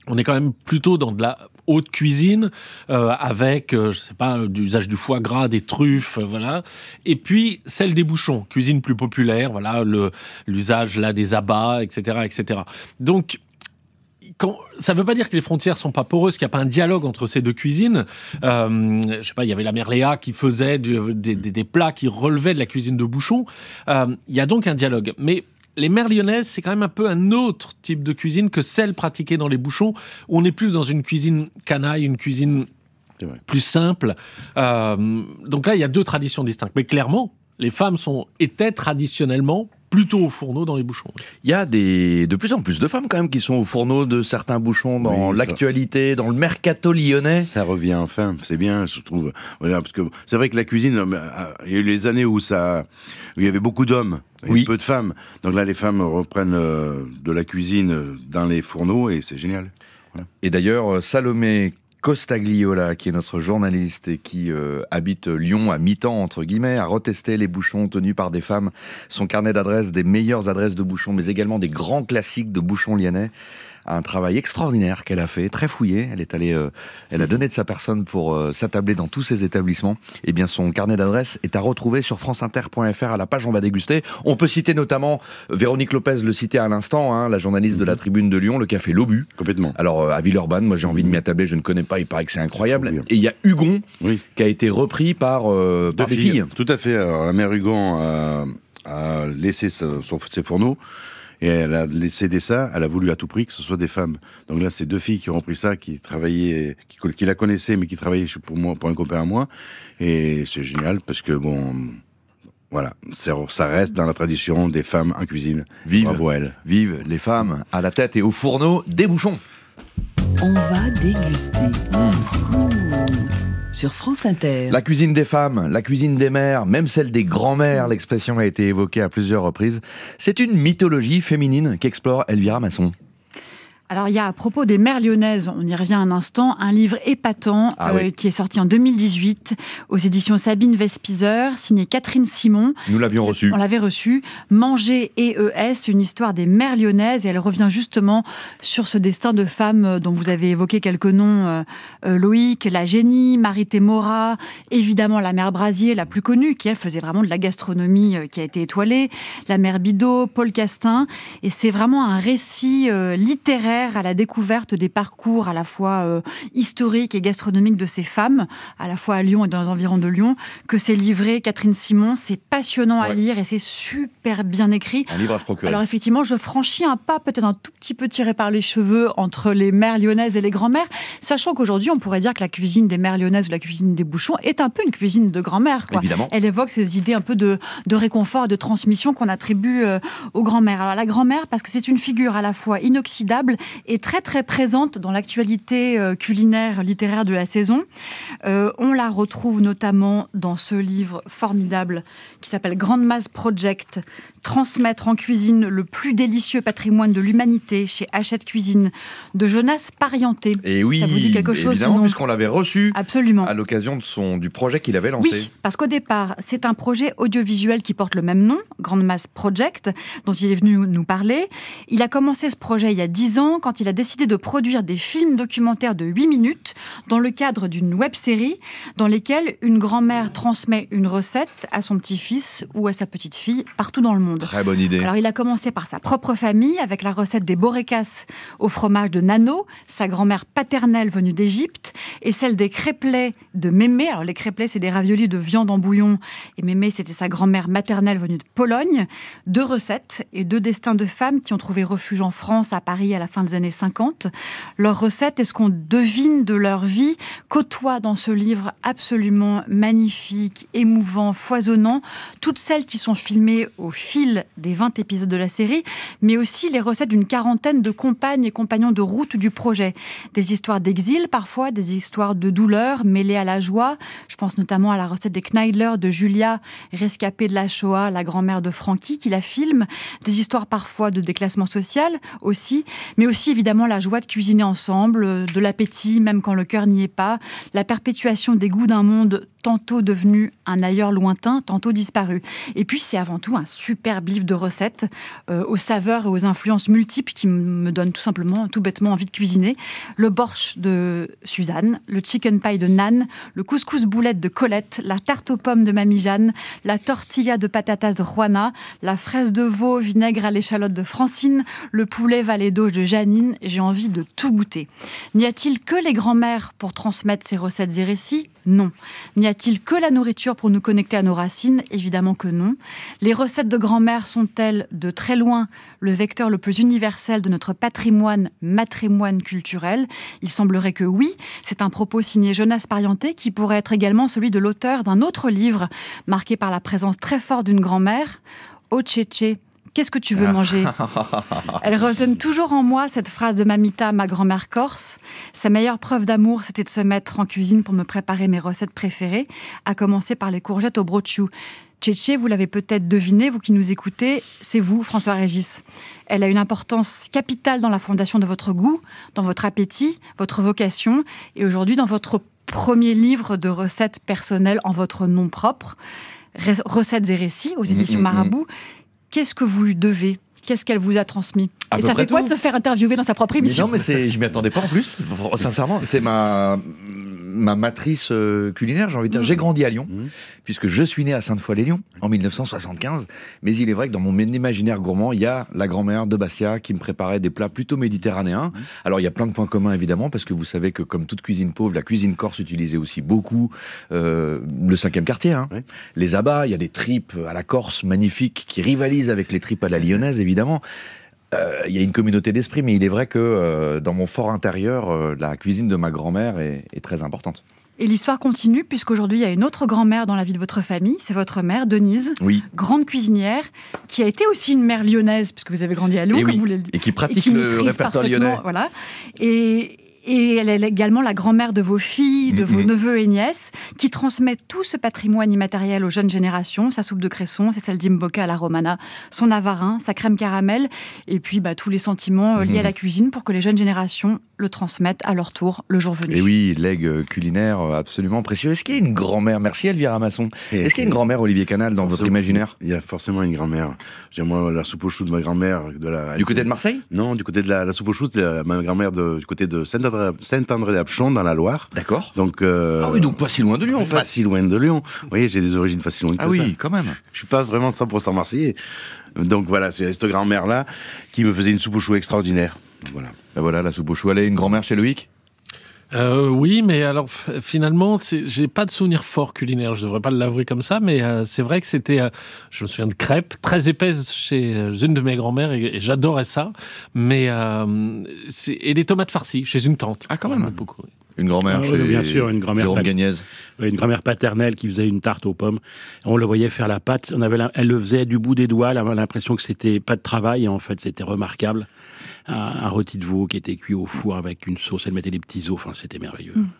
on est quand même plutôt dans de la haute cuisine, euh, avec, euh, je sais pas, l'usage du foie gras, des truffes, euh, voilà. Et puis, celle des bouchons, cuisine plus populaire, voilà, le, l'usage là des abats, et cetera, et cetera. Donc, quand, ça ne veut pas dire que les frontières sont pas poreuses, qu'il n'y a pas un dialogue entre ces deux cuisines. Euh, je sais pas, il y avait la mère Léa qui faisait du, des, des, des plats qui relevaient de la cuisine de bouchon. Euh, il y a donc un dialogue. Mais les mères lyonnaises, c'est quand même un peu un autre type de cuisine que celle pratiquée dans les bouchons, où on est plus dans une cuisine canaille, une cuisine plus simple. Euh, donc là, il y a deux traditions distinctes. Mais clairement, les femmes sont, étaient traditionnellement plutôt au fourneau dans les bouchons. Il y a des, de plus en plus de femmes quand même qui sont au fourneau de certains bouchons dans oui, l'actualité, dans le mercato lyonnais. Ça revient enfin, c'est bien, je trouve. Voilà, parce que c'est vrai que la cuisine, il y a eu les années où ça, où il y avait beaucoup d'hommes et oui. peu de femmes. Donc là, les femmes reprennent euh, de la cuisine dans les fourneaux et c'est génial. Voilà. Et d'ailleurs, Salomé Costagliola, qui est notre journaliste et qui euh, habite Lyon à mi-temps, entre guillemets, a retesté les bouchons tenus par des femmes. Son carnet d'adresses, des meilleures adresses de bouchons, mais également des grands classiques de bouchons lyonnais. Un travail extraordinaire qu'elle a fait, très fouillé. Elle est allée, euh, elle a donné de sa personne pour euh, s'attabler dans tous ses établissements. Et bien, son carnet d'adresses est à retrouver sur franceinter point f r à la page On va déguster. On peut citer notamment Véronique Lopez, le citait à l'instant, hein, la journaliste mmh. de la Tribune de Lyon, le café L'Obus. Complètement. Alors, euh, à Villeurbanne, moi j'ai envie de m'y attabler, je ne connais pas, il paraît que c'est incroyable. Oui. Et il y a Hugon, oui. qui a été repris par, euh, par des filles. filles. Tout à fait. Alors, la mère Hugon a, a laissé sa, son, ses fourneaux. Et elle a cédé ça, elle a voulu à tout prix que ce soit des femmes. Donc là, c'est deux filles qui ont repris ça, qui travaillaient, qui, qui la connaissaient, mais qui travaillaient pour moi, pour un copain à moi. Et c'est génial parce que bon, voilà, ça reste dans la tradition des femmes en cuisine. Vive, bravo à elles. Vive les femmes à la tête et au fourneau des bouchons. On va déguster. Mmh. Mmh. Sur France Inter. La cuisine des femmes, la cuisine des mères, même celle des grands-mères, l'expression a été évoquée à plusieurs reprises. C'est une mythologie féminine qu'explore Elvira Masson. Alors, il y a, à propos des mères lyonnaises, on y revient un instant, un livre épatant ah, euh, oui. qui est sorti en deux mille dix-huit aux éditions Sabine Vespizer, signé Catherine Simon. Nous l'avions reçu. On l'avait reçu. Manger E E S, une histoire des mères lyonnaises. Et elle revient justement sur ce destin de femmes dont vous avez évoqué quelques noms, euh, euh, Loïc, la Génie, Marie Témora, évidemment la mère Brasier, la plus connue, qui elle faisait vraiment de la gastronomie euh, qui a été étoilée, la mère Bidot, Paul Castin. Et c'est vraiment un récit euh, littéraire à la découverte des parcours à la fois euh, historiques et gastronomiques de ces femmes, à la fois à Lyon et dans les environs de Lyon, que s'est livré Catherine Simon. C'est passionnant ouais. à lire et c'est super bien écrit. Un livre à se procurer. Alors effectivement, je franchis un pas peut-être un tout petit peu tiré par les cheveux entre les mères lyonnaises et les grands-mères, sachant qu'aujourd'hui, on pourrait dire que la cuisine des mères lyonnaises ou la cuisine des bouchons est un peu une cuisine de grand-mère. Quoi. Évidemment. Elle évoque ces idées un peu de, de réconfort, de transmission qu'on attribue euh, aux grands-mères. Alors la grand-mère, parce que c'est une figure à la fois inoxydable est très très présente dans l'actualité euh, culinaire, littéraire de la saison. Euh, on la retrouve notamment dans ce livre formidable qui s'appelle Grande Masse Project, transmettre en cuisine le plus délicieux patrimoine de l'humanité chez Hachette Cuisine, de Jonas Parienté. Et oui, ça vous dit quelque chose, évidemment, puisqu'on l'avait reçu Absolument. à l'occasion de son, du projet qu'il avait lancé. Oui, parce qu'au départ, c'est un projet audiovisuel qui porte le même nom, Grande Masse Project, dont il est venu nous parler. Il a commencé ce projet il y a dix ans, quand il a décidé de produire des films documentaires de huit minutes dans le cadre d'une web-série dans lesquelles une grand-mère transmet une recette à son petit-fils ou à sa petite-fille partout dans le monde. Très bonne idée. Alors, il a commencé par sa propre famille avec la recette des borekas au fromage de Nano, sa grand-mère paternelle venue d'Égypte, et celle des crêpelets de Mémé. Alors, les crêpelets, c'est des raviolis de viande en bouillon, et Mémé, c'était sa grand-mère maternelle venue de Pologne. Deux recettes et deux destins de femmes qui ont trouvé refuge en France, à Paris, à la fin des années cinquante. Leurs recettes et ce qu'on devine de leur vie côtoient dans ce livre absolument magnifique, émouvant, foisonnant, toutes celles qui sont filmées au fil des vingt épisodes de la série, mais aussi les recettes d'une quarantaine de compagnes et compagnons de route du projet. Des histoires d'exil parfois, des histoires de douleur mêlées à la joie. Je pense notamment à la recette des Kneidler de Julia, rescapée de la Shoah, la grand-mère de Frankie, qui la filme. Des histoires parfois de déclassement social aussi, mais aussi évidemment la joie de cuisiner ensemble, de l'appétit même quand le cœur n'y est pas, la perpétuation des goûts d'un monde tantôt devenu un ailleurs lointain, tantôt disparu. Et puis c'est avant tout un superbe livre de recettes euh, aux saveurs et aux influences multiples qui me donne tout simplement, tout bêtement envie de cuisiner. Le borscht de Suzanne, le chicken pie de Nan, le couscous boulette de Colette, la tarte aux pommes de Mamie Jeanne, la tortilla de patatas de Juana, la fraise de veau vinaigre à l'échalote de Francine, le poulet vallée d'auge de Janine. J'ai envie de tout goûter. N'y a-t-il que les grands-mères pour transmettre ces recettes et récits ? Non. N'y a-t-il que la nourriture pour nous connecter à nos racines ? Évidemment que non. Les recettes de grand-mère sont-elles de très loin le vecteur le plus universel de notre patrimoine, matrimoine culturel ? Il semblerait que oui. C'est un propos signé Jonas Parienté qui pourrait être également celui de l'auteur d'un autre livre marqué par la présence très forte d'une grand-mère. Oh tchétché, qu'est-ce que tu veux manger ? Elle résonne toujours en moi, cette phrase de Mamita, ma grand-mère corse. Sa meilleure preuve d'amour, c'était de se mettre en cuisine pour me préparer mes recettes préférées, à commencer par les courgettes au brochou. Tchétché, vous l'avez peut-être deviné, vous qui nous écoutez, c'est vous, François Régis. Elle a une importance capitale dans la fondation de votre goût, dans votre appétit, votre vocation, et aujourd'hui dans votre premier livre de recettes personnelles en votre nom propre, Recettes et récits, aux éditions mmh, Marabout. Mmh. Qu'est-ce que vous lui devez ? Qu'est-ce qu'elle vous a transmis ? À Et ça fait quoi tout. de se faire interviewer dans sa propre émission ? Mais non, mais c'est, je m'y attendais pas en plus. Sincèrement, c'est ma ma matrice euh, culinaire, j'ai envie de dire. Mmh. J'ai grandi à Lyon, mmh. puisque je suis né à Sainte-Foy-les-Lyons en mille neuf cent soixante-quinze. Mais il est vrai que dans mon imaginaire gourmand, il y a la grand-mère de Bastia qui me préparait des plats plutôt méditerranéens. Mmh. Alors il y a plein de points communs évidemment, parce que vous savez que comme toute cuisine pauvre, la cuisine corse utilisait aussi beaucoup euh, le cinquième quartier. Hein. Oui. Les abats, il y a des tripes à la Corse magnifiques qui rivalisent avec les tripes à la lyonnaise évidemment. Il euh, y a une communauté d'esprit, mais il est vrai que euh, dans mon fort intérieur, euh, la cuisine de ma grand-mère est, est très importante. Et l'histoire continue, puisqu'aujourd'hui, il y a une autre grand-mère dans la vie de votre famille, c'est votre mère, Denise, oui. grande cuisinière, qui a été aussi une mère lyonnaise, puisque vous avez grandi à Lyon, et comme oui. vous l'avez dit. Et qui pratique et qui le répertoire lyonnais. Voilà. Et... Et elle est également la grand-mère de vos filles, de mmh. vos neveux et nièces, qui transmet tout ce patrimoine immatériel aux jeunes générations, sa soupe de cresson, ses saltimbocca à la romana, son avarin, sa crème caramel, et puis bah, tous les sentiments liés mmh. à la cuisine pour que les jeunes générations le transmettent à leur tour le jour venu. Et oui, legs culinaire absolument précieux. Est-ce qu'il y a une grand-mère, merci Elvira Masson, et est-ce qu'il y a une grand-mère Olivier Canal dans votre imaginaire ? Il y a forcément une grand-mère. J'ai moi la soupe aux choux de ma grand-mère. De la, du côté de Marseille ? Non, du côté de la, la soupe aux choux de la, ma grand-mère de, du côté de Saint Saint-André-d'Apchon dans la Loire. D'accord. Donc euh, ah oui, donc pas si loin de Lyon en fait. Pas si loin de Lyon. Vous voyez, j'ai des origines pas si loin que ah ça. Ah oui, quand même. Je suis pas vraiment cent pour cent marseillais. Donc voilà, c'est cette grand-mère-là qui me faisait une soupe aux choux extraordinaire. Voilà. Ben voilà, la soupe aux choux. Elle est une grand-mère chez Loïc ? Euh, oui, mais alors finalement, c'est, j'ai pas de souvenir fort culinaire. Je devrais pas l'avouer comme ça, mais euh, c'est vrai que c'était, euh, je me souviens de crêpes très épaisses chez euh, une de mes grand-mères et, et j'adorais ça. Mais euh, c'est, et des tomates farcies chez une tante. Ah, quand même. Beaucoup. Oui. Une grand-mère ah, chez oui, bien sûr, une grand-mère Jérôme pat... Gagnez. Une grand-mère paternelle qui faisait une tarte aux pommes. On le voyait faire la pâte. On avait la... Elle le faisait du bout des doigts. Elle avait l'impression que c'était pas de travail. Et en fait, c'était remarquable. Un, un rôti de veau qui était cuit au four avec une sauce. Elle mettait des petits os. Enfin, c'était merveilleux. Mm.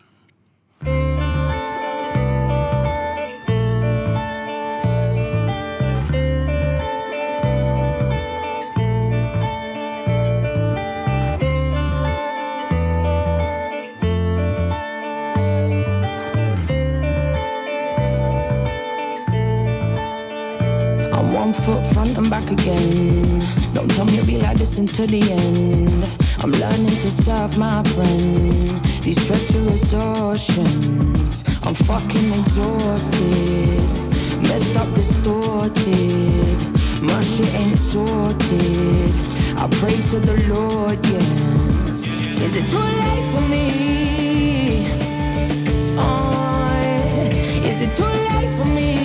One foot front and back again. Don't tell me you'll be like this until the end. I'm learning to serve my friend. These treacherous oceans, I'm fucking exhausted. Messed up, distorted. My shit ain't sorted. I pray to the Lord, yes. Is it too late for me? Oh, is it too late for me?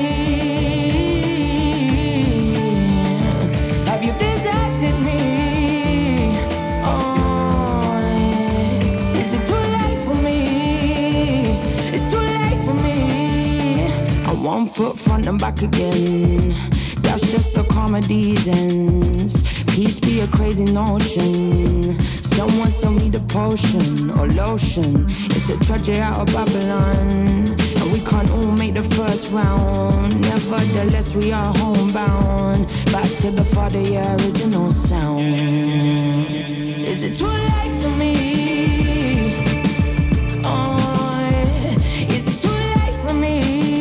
Have you deserted me? Oh, is it too late for me? It's too late for me. I'm one foot front and back again. That's just the comedy's ends. Peace be a crazy notion. Someone sell me the potion or lotion. It's a tragedy out of Babylon. And we can't all make the first round. Nevertheless, we are homebound. Back to the father, yeah, original sound. Is it too late for me? Oh, is it too late for me?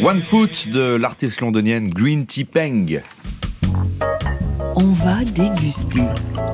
One Foot de l'artiste londonienne Green Tea Peng. On va déguster.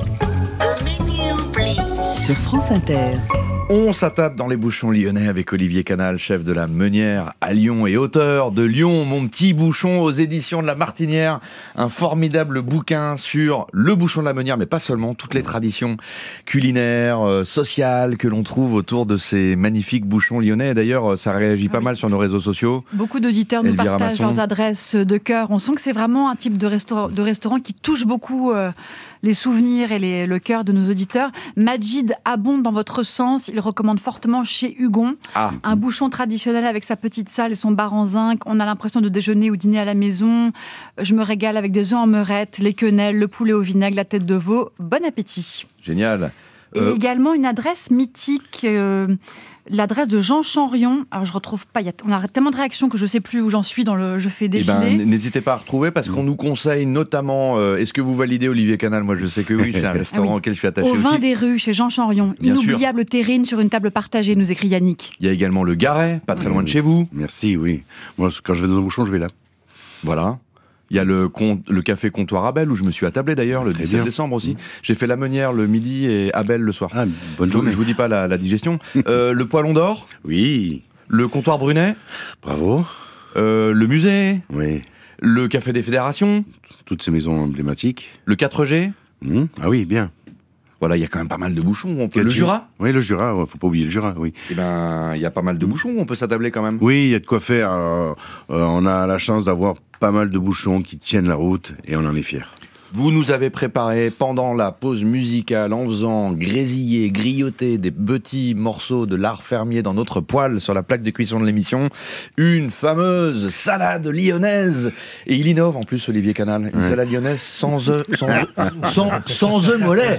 Sur France Inter. On s'attaque dans les bouchons lyonnais avec Olivier Canal, chef de la Meunière à Lyon et auteur de Lyon, mon petit bouchon aux éditions de La Martinière. Un formidable bouquin sur le bouchon de la Meunière, mais pas seulement, toutes les traditions culinaires, euh, sociales que l'on trouve autour de ces magnifiques bouchons lyonnais. D'ailleurs, ça réagit ah pas oui. mal sur nos réseaux sociaux. Beaucoup d'auditeurs nous Elvira partagent Masson. leurs adresses de cœur. On sent que c'est vraiment un type de, restaurant, de restaurant qui touche beaucoup euh, les souvenirs et les, le cœur de nos auditeurs. Majid abonde dans votre sens. Il recommande fortement chez Hugon. Ah. Un bouchon traditionnel avec sa petite salle et son bar en zinc. On a l'impression de déjeuner ou dîner à la maison. Je me régale avec des œufs en meurette, les quenelles, le poulet au vinaigre, la tête de veau. Bon appétit. Génial. Et euh... également une adresse mythique... Euh, l'adresse de Jean Chanrion. Alors, je retrouve pas. Y a, on a tellement de réactions que je sais plus où j'en suis dans le Je fais défiler. Eh ben, n'hésitez pas à retrouver parce qu'on nous conseille notamment. Euh, est-ce que vous validez Olivier Canal? Moi, je sais que oui. C'est un restaurant ah oui. auquel je suis attaché Au aussi. Vin des Rues, chez Jean Chanrion. Bien Inoubliable sûr. Terrine sur une table partagée, nous écrit Yannick. Il y a également le Garet, pas très loin de chez vous. Merci, oui. Moi, quand je vais dans un bouchon, je vais là. Voilà. Il y a le, con, le café Comptoir Abel où je me suis attablé d'ailleurs le dix-sept décembre aussi. Mmh. J'ai fait la Meunière le midi et Abel le soir. Ah, bonne journée. Je vous dis pas la, la digestion. euh, le Poilon d'Or. Oui. Le Comptoir Brunet. Bravo. Euh, le musée. Oui. Le Café des Fédérations. Toutes ces maisons emblématiques. Le quatre G. Mmh. Ah oui, bien. Voilà, il y a quand même pas mal de bouchons. On peut... Le Jura. Oui, le Jura, ouais, faut pas oublier le Jura, oui. Eh ben, il y a pas mal de bouchons, on peut s'attabler quand même. Oui, il y a de quoi faire. Euh, euh, on a la chance d'avoir pas mal de bouchons qui tiennent la route et on en est fiers. Vous nous avez préparé pendant la pause musicale en faisant grésiller, grioter des petits morceaux de lard fermier dans notre poêle sur la plaque de cuisson de l'émission, une fameuse salade lyonnaise. Et il innove en plus, Olivier Canal, une ouais. salade lyonnaise sans œufs, sans œufs, sans, sans œufs mollets.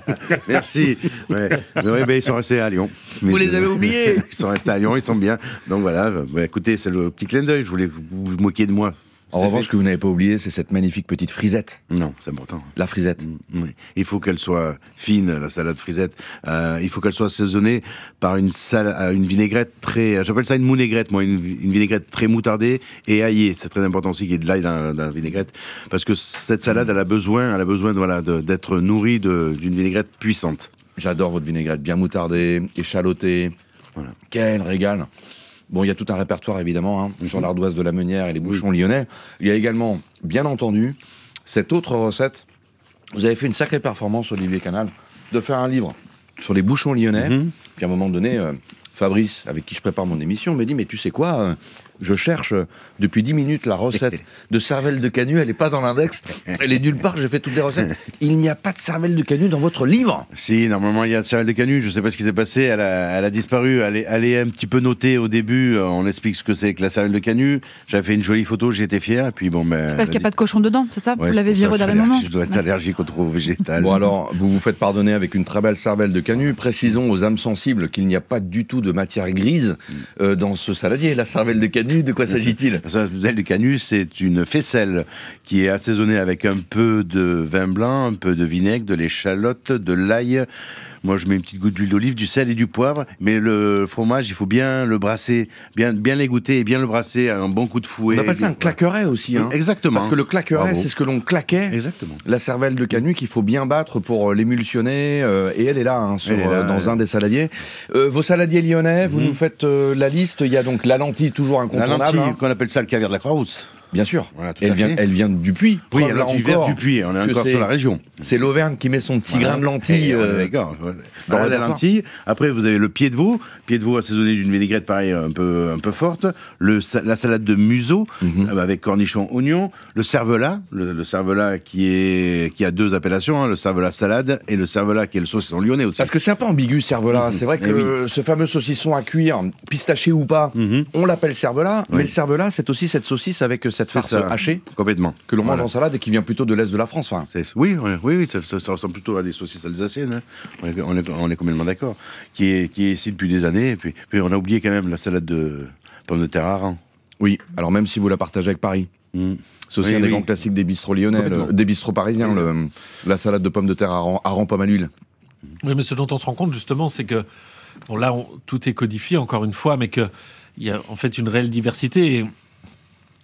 Merci. Ouais. Ouais, ben, ils sont restés à Lyon. Mais vous les avez oubliés. Ils sont restés à Lyon, ils sont bien. Donc voilà, bah, écoutez, c'est le petit clin d'œil, je voulais vous, vous moquer de moi. En revanche, ce que vous n'avez pas oublié, c'est cette magnifique petite frisette. Non, c'est important. La frisette. Mmh, oui. Il faut qu'elle soit fine, la salade frisette. Euh, il faut qu'elle soit assaisonnée par une, sal- une vinaigrette très... J'appelle ça une mounaigrette, moi, une, une vinaigrette très moutardée et aillée. C'est très important aussi qu'il y ait de l'ail dans, dans la vinaigrette. Parce que cette salade, elle a besoin, elle a besoin de, voilà, de, d'être nourrie de, d'une vinaigrette puissante. J'adore votre vinaigrette, bien moutardée, échalottée. Voilà. Quel régal. Bon, il y a tout un répertoire, évidemment, hein, mmh. sur l'ardoise de la Meunière et les bouchons mmh. lyonnais. Il y a également, bien entendu, cette autre recette. Vous avez fait une sacrée performance, Olivier Canal, de faire un livre sur les bouchons lyonnais. Mmh. Puis à un moment donné, euh, Fabrice, avec qui je prépare mon émission, me dit « Mais tu sais quoi euh, je cherche euh, depuis dix minutes la recette de cervelle de canut, elle n'est pas dans l'index, elle est nulle part, j'ai fait toutes les recettes. Il n'y a pas de cervelle de canut dans votre livre ?» Si, normalement il y a cervelle de canut, je ne sais pas ce qui s'est passé, elle a, elle a disparu, elle est, elle est un petit peu notée au début, on explique ce que c'est que la cervelle de canut, j'avais fait une jolie photo, j'étais fier, puis bon... Ben, c'est parce qu'il n'y a dit... pas de cochon dedans, c'est ça? Ouais, vous l'avez viré au dernier moment? Je dois être allergique aux trop végétal. Bon alors, vous vous faites pardonner avec une très belle cervelle de canut, précisons aux âmes sensibles qu'il n'y a pas du tout de matière grise euh, dans ce saladier. La cervelle de canut, de quoi s'agit-il? La cervelle de canut, c'est une faisselle qui est assaisonnée avec un peu de vin blanc, un peu de vinaigre, de l'échalote, de l'ail. Moi, je mets une petite goutte d'huile d'olive, du sel et du poivre. Mais le fromage, il faut bien le brasser, bien, bien l'égoutter et bien le brasser à un bon coup de fouet. On appelle ça un claqueret aussi. Hein. Exactement. Parce que le claqueret, Bravo. c'est ce que l'on claquait. Exactement. La cervelle de canut qu'il faut bien battre pour l'émulsionner. Euh, et elle est là, hein, sur, est là euh, dans ouais. un des saladiers. Euh, vos saladiers lyonnais, vous mmh. nous faites euh, la liste. Il y a donc la lentille, toujours incontournable. La lentille, hein. qu'on appelle ça le caviar de la Croix-Rousse. Bien sûr. Voilà, elle, vient, elle vient du Puy. Oui, elle vient du Puy. On est encore sur la région. C'est l'Auvergne qui met son petit voilà. grain de lentilles. Euh, d'accord. Dans voilà, la lentille. Après, vous avez le pied de veau. Pied de veau assaisonné d'une vinaigrette pareil, un peu, un peu forte. Le, la salade de museau mm-hmm. avec cornichons, oignons. Le cervelas. Le, le cervelas qui, est, qui a deux appellations. Hein, le cervelas salade et le cervelas qui est le saucisson lyonnais aussi. Parce que c'est un peu ambigu, cervelas. Mm-hmm. C'est vrai que oui. ce fameux saucisson à cuire, pistaché ou pas, mm-hmm. on l'appelle cervelas. Oui. Mais le cervelas, c'est aussi cette saucisse avec cette farce hachée. Complètement. Que l'on mange voilà. en salade et qui vient plutôt de l'Est de la France. Enfin. Oui, oui, oui ça, ça, ça ressemble plutôt à des saucisses alsaciennes. Hein. On, est, on, est, on est complètement d'accord. Qui est, qui est ici depuis des années. Et puis, puis on a oublié quand même la salade de pommes de terre à Aran. Oui, alors même si vous la partagez avec Paris. Mmh. C'est aussi oui, un des oui. grands classiques des bistrots lyonnais, le, des bistrots parisiens, le, la salade de pommes de terre à Aran, Aran pomme à l'huile. Oui, mais ce dont on se rend compte justement, c'est que, bon là, on, tout est codifié encore une fois, mais qu'il y a en fait une réelle diversité. Et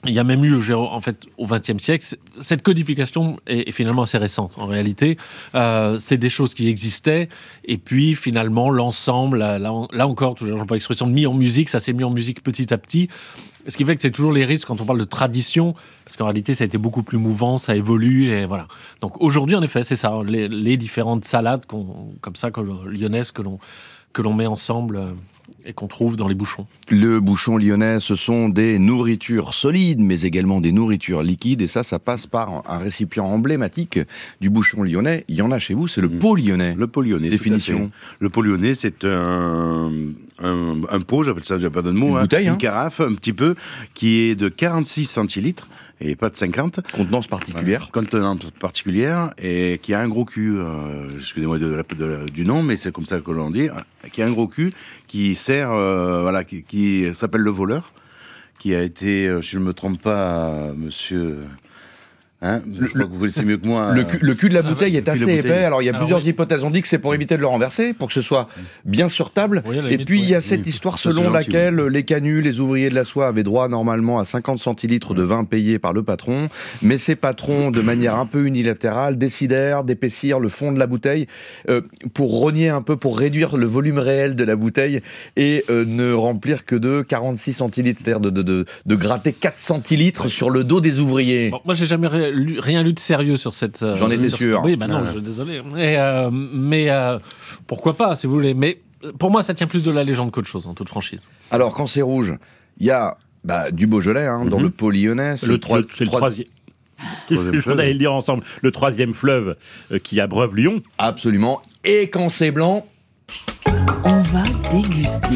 Il y a même eu, en fait, au vingtième siècle, cette codification est, est finalement assez récente. En réalité, euh, c'est des choses qui existaient, et puis finalement, l'ensemble, là, là encore, toujours, j'emploie l'expression de mis en musique, ça s'est mis en musique petit à petit. Ce qui fait que c'est toujours les risques quand on parle de tradition, parce qu'en réalité, ça a été beaucoup plus mouvant, ça évolue, et voilà. Donc aujourd'hui, en effet, c'est ça, les, les différentes salades qu'on, comme ça, que, lyonnaises que l'on, que l'on met ensemble euh, et qu'on trouve dans les bouchons. Le bouchon lyonnais, ce sont des nourritures solides, mais également des nourritures liquides, et ça, ça passe par un récipient emblématique du bouchon lyonnais. Il y en a chez vous, c'est le pot lyonnais. Le pot lyonnais, définition. Le pot lyonnais, c'est un, un, un pot, j'appelle ça, j'ai pas de mot, une hein, bouteille, une hein. carafe, un petit peu, qui est de quarante-six centilitres. Et pas de cinquante. Contenance particulière. Voilà. Contenance particulière, et qui a un gros cul, euh, excusez-moi de, de, de, du nom, mais c'est comme ça que l'on dit, qui a un gros cul, qui sert, euh, voilà, qui, qui s'appelle le voleur, qui a été, euh, si je ne me trompe pas, monsieur... Hein, je crois que vous connaissez mieux que moi. Le cul, le cul de la bouteille ah, est assez épais. Alors il y a alors, plusieurs oui. hypothèses. On dit que c'est pour éviter de le renverser, pour que ce soit bien sur table. Oui, et puis il y a cette oui, histoire selon gentil, laquelle oui. les canuts, les ouvriers de la soie avaient droit normalement à cinquante centilitres de vin payé par le patron. Mais ces patrons, de manière un peu unilatérale, décidèrent d'épaissir le fond de la bouteille euh, pour rogner un peu, pour réduire le volume réel de la bouteille et euh, ne remplir que de quarante-six centilitres, c'est-à-dire de, de, de, de gratter quatre centilitres sur le dos des ouvriers. Bon, moi j'ai jamais ré- Lu, rien lu de sérieux sur cette... Euh, J'en étais sur sûr. Cette... Oui, bah non, ah. je, désolé. Et, euh, mais euh, pourquoi pas, si vous voulez. Mais pour moi, ça tient plus de la légende qu'autre chose, en toute franchise. Alors, quand c'est rouge, il y a bah, du Beaujolais hein, mm-hmm. dans le pot lyonnais. C'est le, le, le, le troisième. On allait le dire ensemble. Le troisième fleuve euh, qui abreuve Lyon. Absolument. Et quand c'est blanc... On va déguster.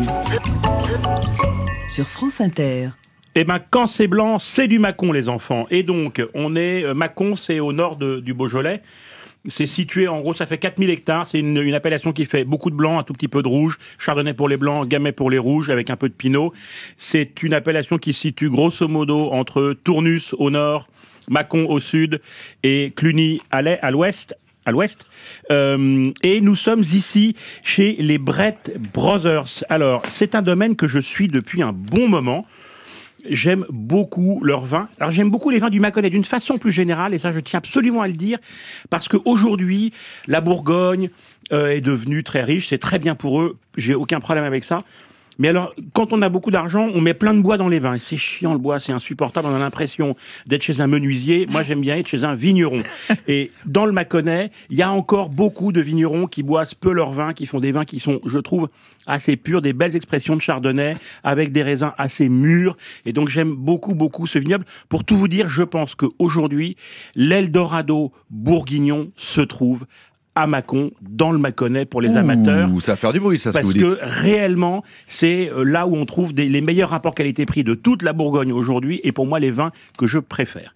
Sur France Inter. Eh bien, quand c'est blanc, c'est du Mâcon, les enfants. Et donc, on est... Mâcon, c'est au nord de, du Beaujolais. C'est situé, en gros, ça fait quatre mille hectares. C'est une, une appellation qui fait beaucoup de blanc, un tout petit peu de rouge. Chardonnay pour les blancs, Gamay pour les rouges, avec un peu de pinot. C'est une appellation qui se situe grosso modo entre Tournus au nord, Mâcon au sud et Cluny à l'est, à l'ouest. à l'ouest. Euh, et nous sommes ici chez les Brett Brothers. Alors, c'est un domaine que je suis depuis un bon moment. J'aime beaucoup leurs vins. Alors, j'aime beaucoup les vins du Mâconnais d'une façon plus générale, et ça, je tiens absolument à le dire, parce qu'aujourd'hui, la Bourgogne euh, est devenue très riche. C'est très bien pour eux. J'ai aucun problème avec ça. Mais alors, quand on a beaucoup d'argent, on met plein de bois dans les vins. Et c'est chiant, le bois, c'est insupportable. On a l'impression d'être chez un menuisier. Moi, j'aime bien être chez un vigneron. Et dans le Mâconnais, il y a encore beaucoup de vignerons qui boivent peu leurs vins, qui font des vins qui sont, je trouve, assez purs, des belles expressions de chardonnay, avec des raisins assez mûrs. Et donc, j'aime beaucoup, beaucoup ce vignoble. Pour tout vous dire, je pense qu'aujourd'hui, l'Eldorado bourguignon se trouve à Mâcon, dans le Mâconnais pour les Ouh, amateurs. Ça va faire du bruit, ça, ce parce que vous dites. Parce que réellement, c'est là où on trouve des, les meilleurs rapports qualité-prix de toute la Bourgogne aujourd'hui, et pour moi, les vins que je préfère.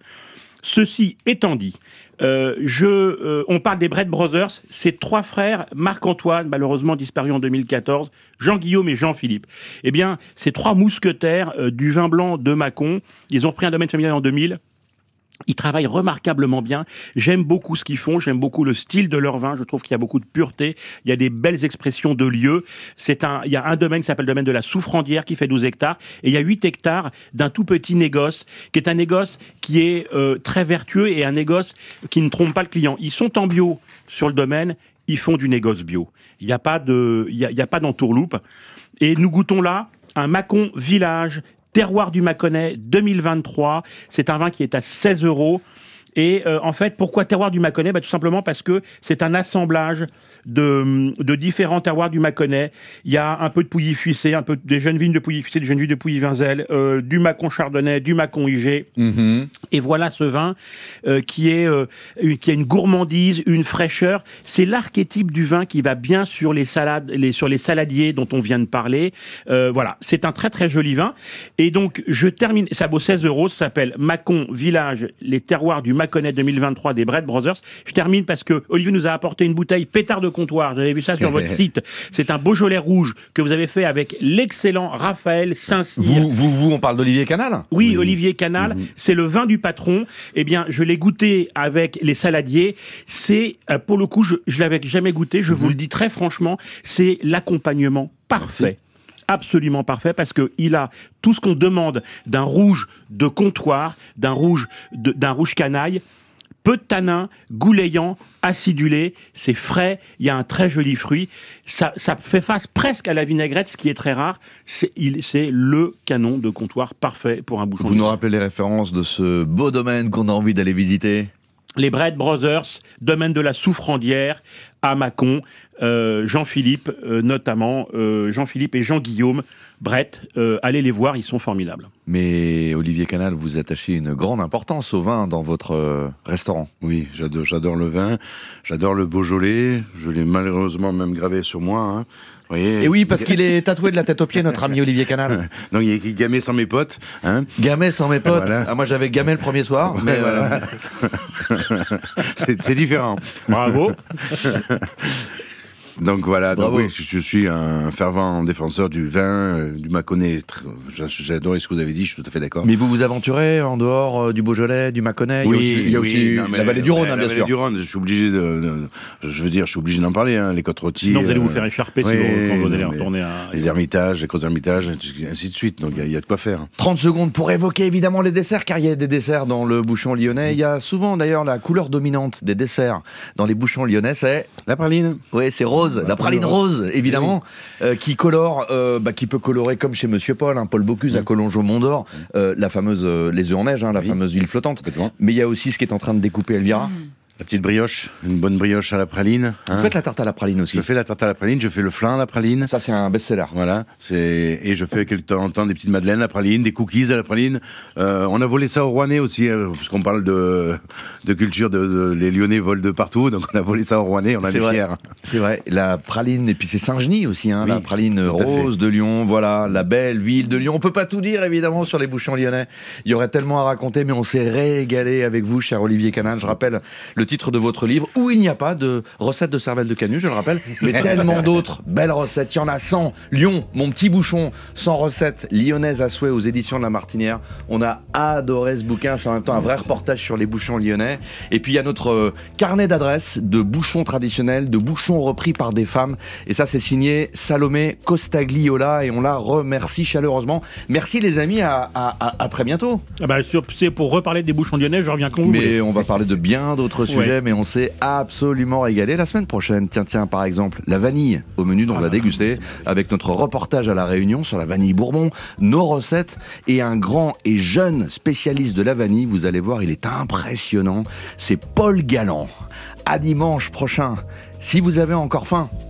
Ceci étant dit, euh, je, euh, on parle des Brett Brothers, c'est trois frères, Marc-Antoine, malheureusement disparu en deux mille quatorze, Jean-Guillaume et Jean-Philippe. Eh bien, ces trois mousquetaires euh, du vin blanc de Mâcon, ils ont repris un domaine familial en deux mille. Ils travaillent remarquablement bien. J'aime beaucoup ce qu'ils font. J'aime beaucoup le style de leur vin. Je trouve qu'il y a beaucoup de pureté. Il y a des belles expressions de lieux. C'est un, il y a un domaine qui s'appelle le domaine de la Souffrandière qui fait douze hectares. Et il y a huit hectares d'un tout petit négoce qui est un négoce qui est euh, très vertueux et un négoce qui ne trompe pas le client. Ils sont en bio sur le domaine. Ils font du négoce bio. Il n'y a pas de, il y a, il y a pas d'entourloupe. Et nous goûtons là un Mâcon Village Terroir du Mâconnais deux mille vingt-trois, c'est un vin qui est à seize euros. Et euh, en fait, pourquoi terroir du Mâconnais ? Bah, tout simplement parce que c'est un assemblage de, de différents terroirs du Mâconnais. Il y a un peu de Pouilly-Fuissé, un peu des jeunes vignes de Pouilly-Fuissé, des jeunes vignes de Pouilly-Vinzel, euh, du Mâcon Chardonnay, du Mâcon I G. Mm-hmm. Et voilà ce vin euh, qui, est, euh, qui a une gourmandise, une fraîcheur. C'est l'archétype du vin qui va bien sur les salades, les, sur les saladiers dont on vient de parler. Euh, voilà, c'est un très très joli vin. Et donc, je termine, ça vaut seize euros, ça s'appelle Mâcon Village, les terroirs du Mâconnais deux mille vingt-trois des Brett Brothers. Je termine parce que Olivier nous a apporté une bouteille pétard de comptoir. J'avais vu ça sur votre site. C'est un Beaujolais rouge que vous avez fait avec l'excellent Raphaël Saint-Cyr. Vous, vous, vous, on parle d'Olivier Canal ? Oui, oui, Olivier Canal. Mmh. C'est le vin du patron. Eh bien, je l'ai goûté avec les saladiers. C'est, pour le coup, je, je l'avais jamais goûté. Je mmh. vous le dis très franchement, c'est l'accompagnement parfait. Merci. absolument parfait parce qu'il a tout ce qu'on demande d'un rouge de comptoir, d'un rouge, de, d'un rouge canaille. Peu de tanin, goulayant, acidulé, c'est frais, il y a un très joli fruit. Ça, ça fait face presque à la vinaigrette, ce qui est très rare. C'est, il, c'est le canon de comptoir parfait pour un bouchon. Vous nous rappelez les références de ce beau domaine qu'on a envie d'aller visiter ? Les Bread Brothers, domaine de la Souffrandière, à Mâcon, euh, Jean-Philippe euh, notamment, euh, Jean-Philippe et Jean-Guillaume Brett, euh, allez les voir, ils sont formidables. Mais Olivier Canal, vous attachez une grande importance au vin dans votre euh, restaurant. Oui, j'adore, j'adore le vin, j'adore le Beaujolais, je l'ai malheureusement même gravé sur moi. Hein. Vous voyez, et oui, parce qu'il est tatoué de la tête aux pieds, notre ami Olivier Canal. Donc il y a écrit Gamay sans mes potes. Hein. Gamay sans mes potes. Voilà. Ah, moi j'avais Gamay le premier soir, ouais, mais voilà. euh... c'est, c'est différent. Bravo. Donc voilà, donc Bravo. oui, je, je suis un fervent défenseur du vin, euh, du Mâconnais. J'ai adoré ce que vous avez dit, je suis tout à fait d'accord. Mais vous vous aventurez en dehors euh, du Beaujolais, du Mâconnais. Oui, il y a aussi, il y a aussi oui, non, la vallée du Rhône, ouais, hein, bien la sûr. vallée du Rhône, je suis obligé de, de, je veux dire, je suis obligé d'en parler. Hein, les côtes rôties. Sinon, vous allez euh, vous faire écharper oui, si vous, quand vous allez non, retourner à... Les ermitages, les gros ermitages, ainsi de suite. Donc il y, y a de quoi faire. trente secondes pour évoquer évidemment les desserts, car il y a des desserts dans le bouchon lyonnais. Il y a souvent d'ailleurs la couleur dominante des desserts dans les bouchons lyonnais, c'est... La praline. Oui, c'est rose, la, la praline rose, rose évidemment. Évidemment, oui. euh, qui colore, euh, bah, qui peut colorer comme chez Monsieur Paul, hein, Paul Bocuse, oui. à Collonges Mont d'Or, euh, la fameuse euh, les œufs en neige, hein, la oui. fameuse ville flottante. Mais il y a aussi ce qui est en train de découper Elvira. Mmh. La petite brioche, une bonne brioche à la praline. Hein. Vous faites la tarte à la praline aussi. Je fais la tarte à la praline, je fais le flan à la praline. Ça, c'est un best-seller. Voilà. C'est... Et je fais quelque temps en temps des petites madeleines à la praline, des cookies à la praline. Euh, on a volé ça au Rouennais aussi, hein, puisqu'on parle de, de culture, de, de, les Lyonnais volent de partout, donc on a volé ça au Rouennais, on en est, est fiers. C'est vrai. La praline, et puis c'est Saint-Genis aussi, hein, oui, la praline rose de Lyon, voilà, la belle ville de Lyon. On peut pas tout dire, évidemment, sur les bouchons lyonnais. Il y aurait tellement à raconter, mais on s'est régalé avec vous, cher Olivier Canal. Je rappelle le titre de votre livre, où il n'y a pas de recette de cervelle de canut, je le rappelle, mais tellement d'autres belles recettes. Il y en a cent. Lyon, mon petit bouchon, cent recettes lyonnaises à souhait aux éditions de La Martinière. On a adoré ce bouquin, c'est en même temps un vrai reportage sur les bouchons lyonnais. Et puis il y a notre euh, carnet d'adresses de bouchons traditionnels, de bouchons repris par des femmes. Et ça, c'est signé Salomé Costagliola et on la remercie chaleureusement. Merci les amis, à, à, à, à très bientôt. Ah bah, c'est pour reparler des bouchons lyonnais, je reviens quand vous Mais voulez. on va parler de bien d'autres sujets, ouais. mais on s'est absolument régalé. La semaine prochaine, tiens, tiens, par exemple, la vanille au menu dont ah on va bah, déguster avec notre reportage à La Réunion sur la vanille Bourbon, nos recettes et un grand et jeune spécialiste de la vanille. Vous allez voir, il est impressionnant. C'est Paul Galland. À dimanche prochain. Si vous avez encore faim.